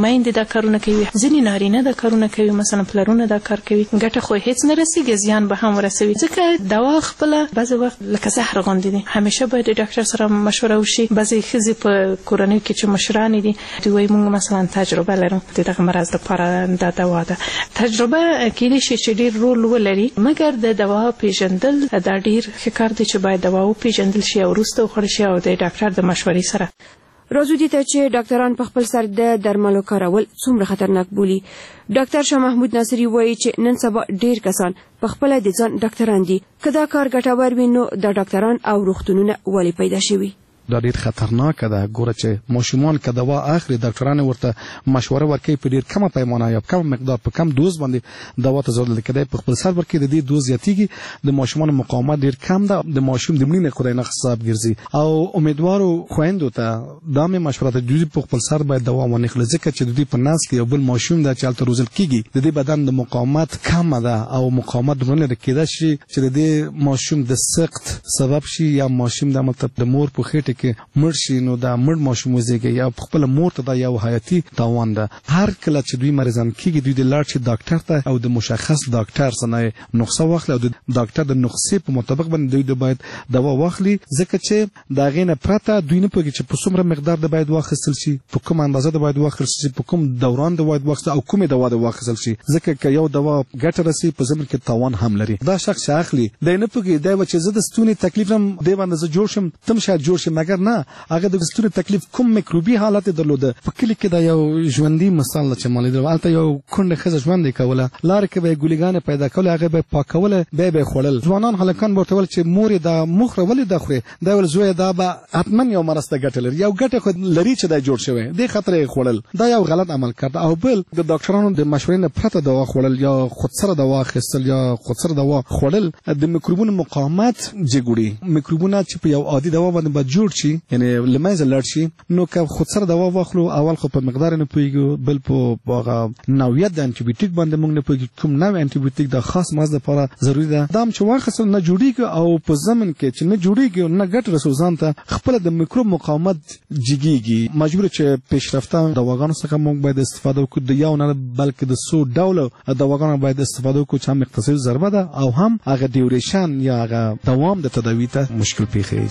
کارونه کوي ځینې نارینه دا کارونه کوي مثلا پلرونه دا کار کوي ګټه خو هیڅ نه رسیږي زیان به هم ورسوي ځکه دوا خپل بعض وخت لکه زهر غوندې دي همیشه باید ډاکټر سره مشوره وشي بعضې ښځې په کورنۍ کې چې مشرانې دي دوی وایي موږ مثلا تجربه لرو د دغه مرض لپاره دا دوا ده تجربه کیدای شي چې ډېر رول ولري مګر د دوا پیژندل دا ډېر ښه کار دی چې باید دوا وپېژندل شي او وروسته وخوړل شي او د ډاکټر د مشورې سره راځو دې ته چې ډاکټران په خپل سر د درملو کارول څومره خطرناک بولي ډاکټر شاه محمود ناصري وایي چې نن سبا ډېر کسان په خپله د ځان ډاکټران دي که دا کار ګټور وي نو د ډاکټران او روغتونونه ولې پیدا شوي دا ډیر خطرناک ده ګوره چې ماشومان که دوا اخلي ډاکټران ورته مشوره ورکوي په ډیر کمه پیمانه یا کم مقدار په کم دوز باندې دوا ته ضرورت لري په خپل سر ورکوي د دې دوز زیاتیږي د ماشومان مقاومت ډیر کم ده د ماشوم د مړینې خدای نه حساب ګرځي او امیدوارو خویندو ته دا مې مشوره ده دوی په خپل سر باید دوا ونه خوري ځکه چې دوی په ناس کې یو بل ماشوم ده چې هلته روزل کیږي د دې بدن د مقاومت کمه ده او مقاومت دومره لري کیدای شي چې د دې ماشوم د سقط سبب شي یا ماشوم د مطلب د مور په خېټه کې مړ شي نو دا مړ ماشوم وزېږي یا خپل مور ته دا یو حیاتي تاوان ده هر کله چې دوی مریضان کیږي دوی د لاړ شي ډاکټر ته او د مشخص ډاکټر څخه نسخه واخلي او د ډاکټر د نسخې په مطابق باندې دوی د باید دوا واخلي ځکه چې دا غینه پرته دوی نه پوهیږي چې په څومره مقدار د باید واخیستل شي په کوم اندازه د باید واخیستل شي په کوم دوران د باید واخیستل او کومه دوا د واخیستل شي ځکه که یو دوا ګټه رسي په ضمن کې تاوان هم لري دا شخص اخلي د نه پوهیږي دا چې زه د ستوني تکلیف هم دی باندې زه جوړ شم تم شاید جوړ شي مګر نه هغه د ستوني تکلیف کوم میکروبي حالت درلوده په کلی کې دا یو ژوندۍ مثال چې مالې درواlte یو کونډه ښځه ژوند کوله لار کې به ګولګانې پیدا کوله هغه به پاکوله به به خړل ځوانان هلکان ورته ول چې مور دا مخره ولې د خوري دا ول زوی دا به حتمن یو مرسته ګټل یو ګټه خو لري چې دا جوړ شوی د خطر خړل دا یو غلط عمل کړ او بل د ډاکټرانو د مشورې نه پرته دوا خړل یا خودسره دوا خستل یا خودسره دوا خړل د میکروبونو مقاومت جګړي میکروبونه چې په یو عادي دوا باندې جوړ شي یعنی لمایز لړ شي نو که خودسره دوا واخلو اول خو په مقدار نه پویګو بل په واغه نوعیت د انټي بیوټیک باندې موږ نه پویګو کوم نوع انټي بیوټیک د خاص ماز لپاره ضروری ده دا چې واخصل نه جوړیږي او په زمن کې چې نه جوړیږي نه ګټ رسوزان ته خپل د میکروب مقاومت جګیږي مجبور چې پیشرفته دواګانو څخه موږ باید استفاده وکړو د یو نه بلکې د څو ډول دواګانو باید استفاده وکړو چې هم اقتصادي ضربه ده او هم هغه ډیوریشن یا هغه دوام د تداوی ته مشکل پیښیږي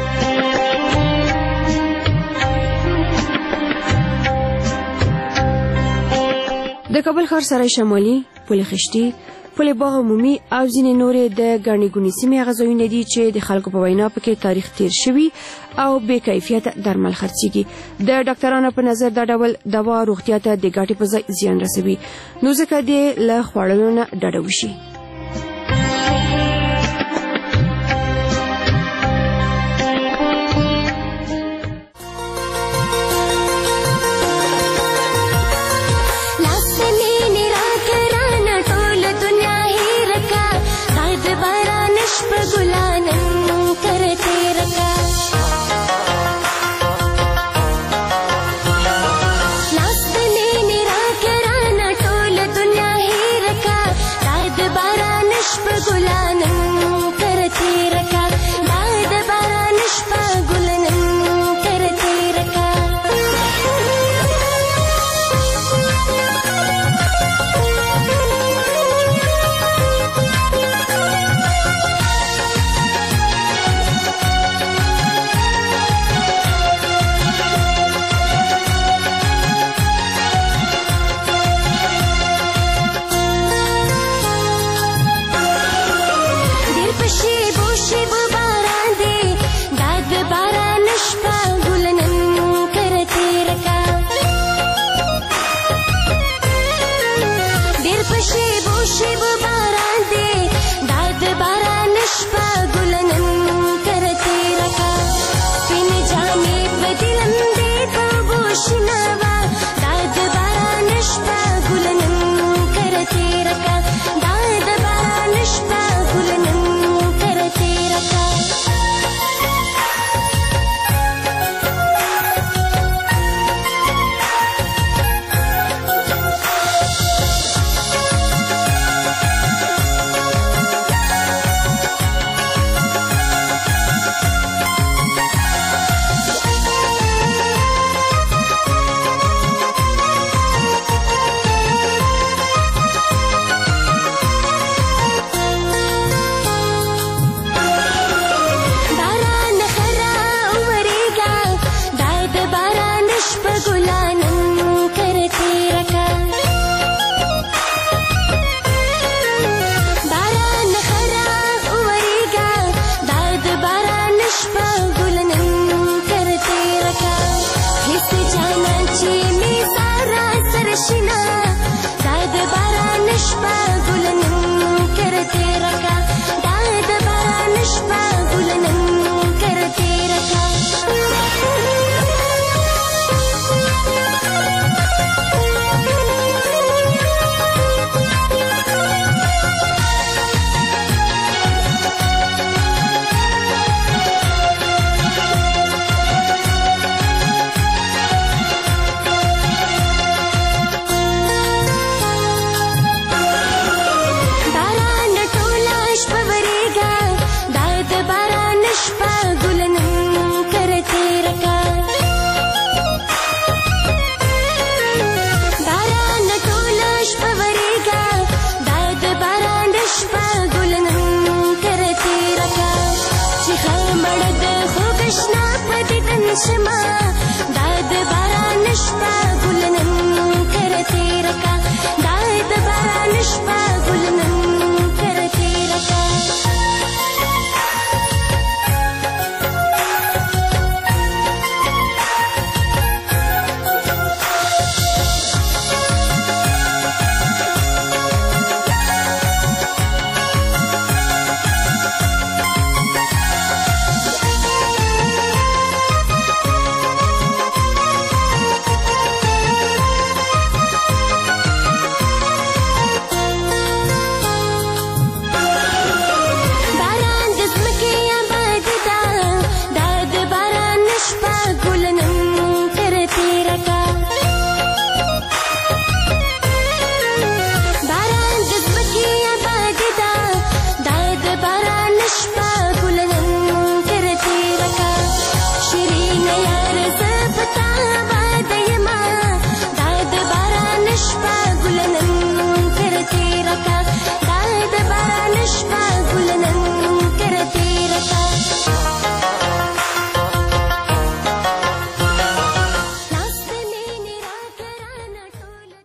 د کابل ښار سرای شمالي پل خشتي پل باغ عمومي او ځینې نورې د ګڼې ګوڼې سیمې هغه ځایونه دي چې د خلکو په وینا پکې تاریخ تیر شوي او بې کیفیته درمل خرڅېږي د ډاکټرانو په نظر دا ډول دوا روغتیا ته د ګټې په ځای زیان رسوي نو ځکه دې له خوړلو نه ډډه وشي Bye. شینه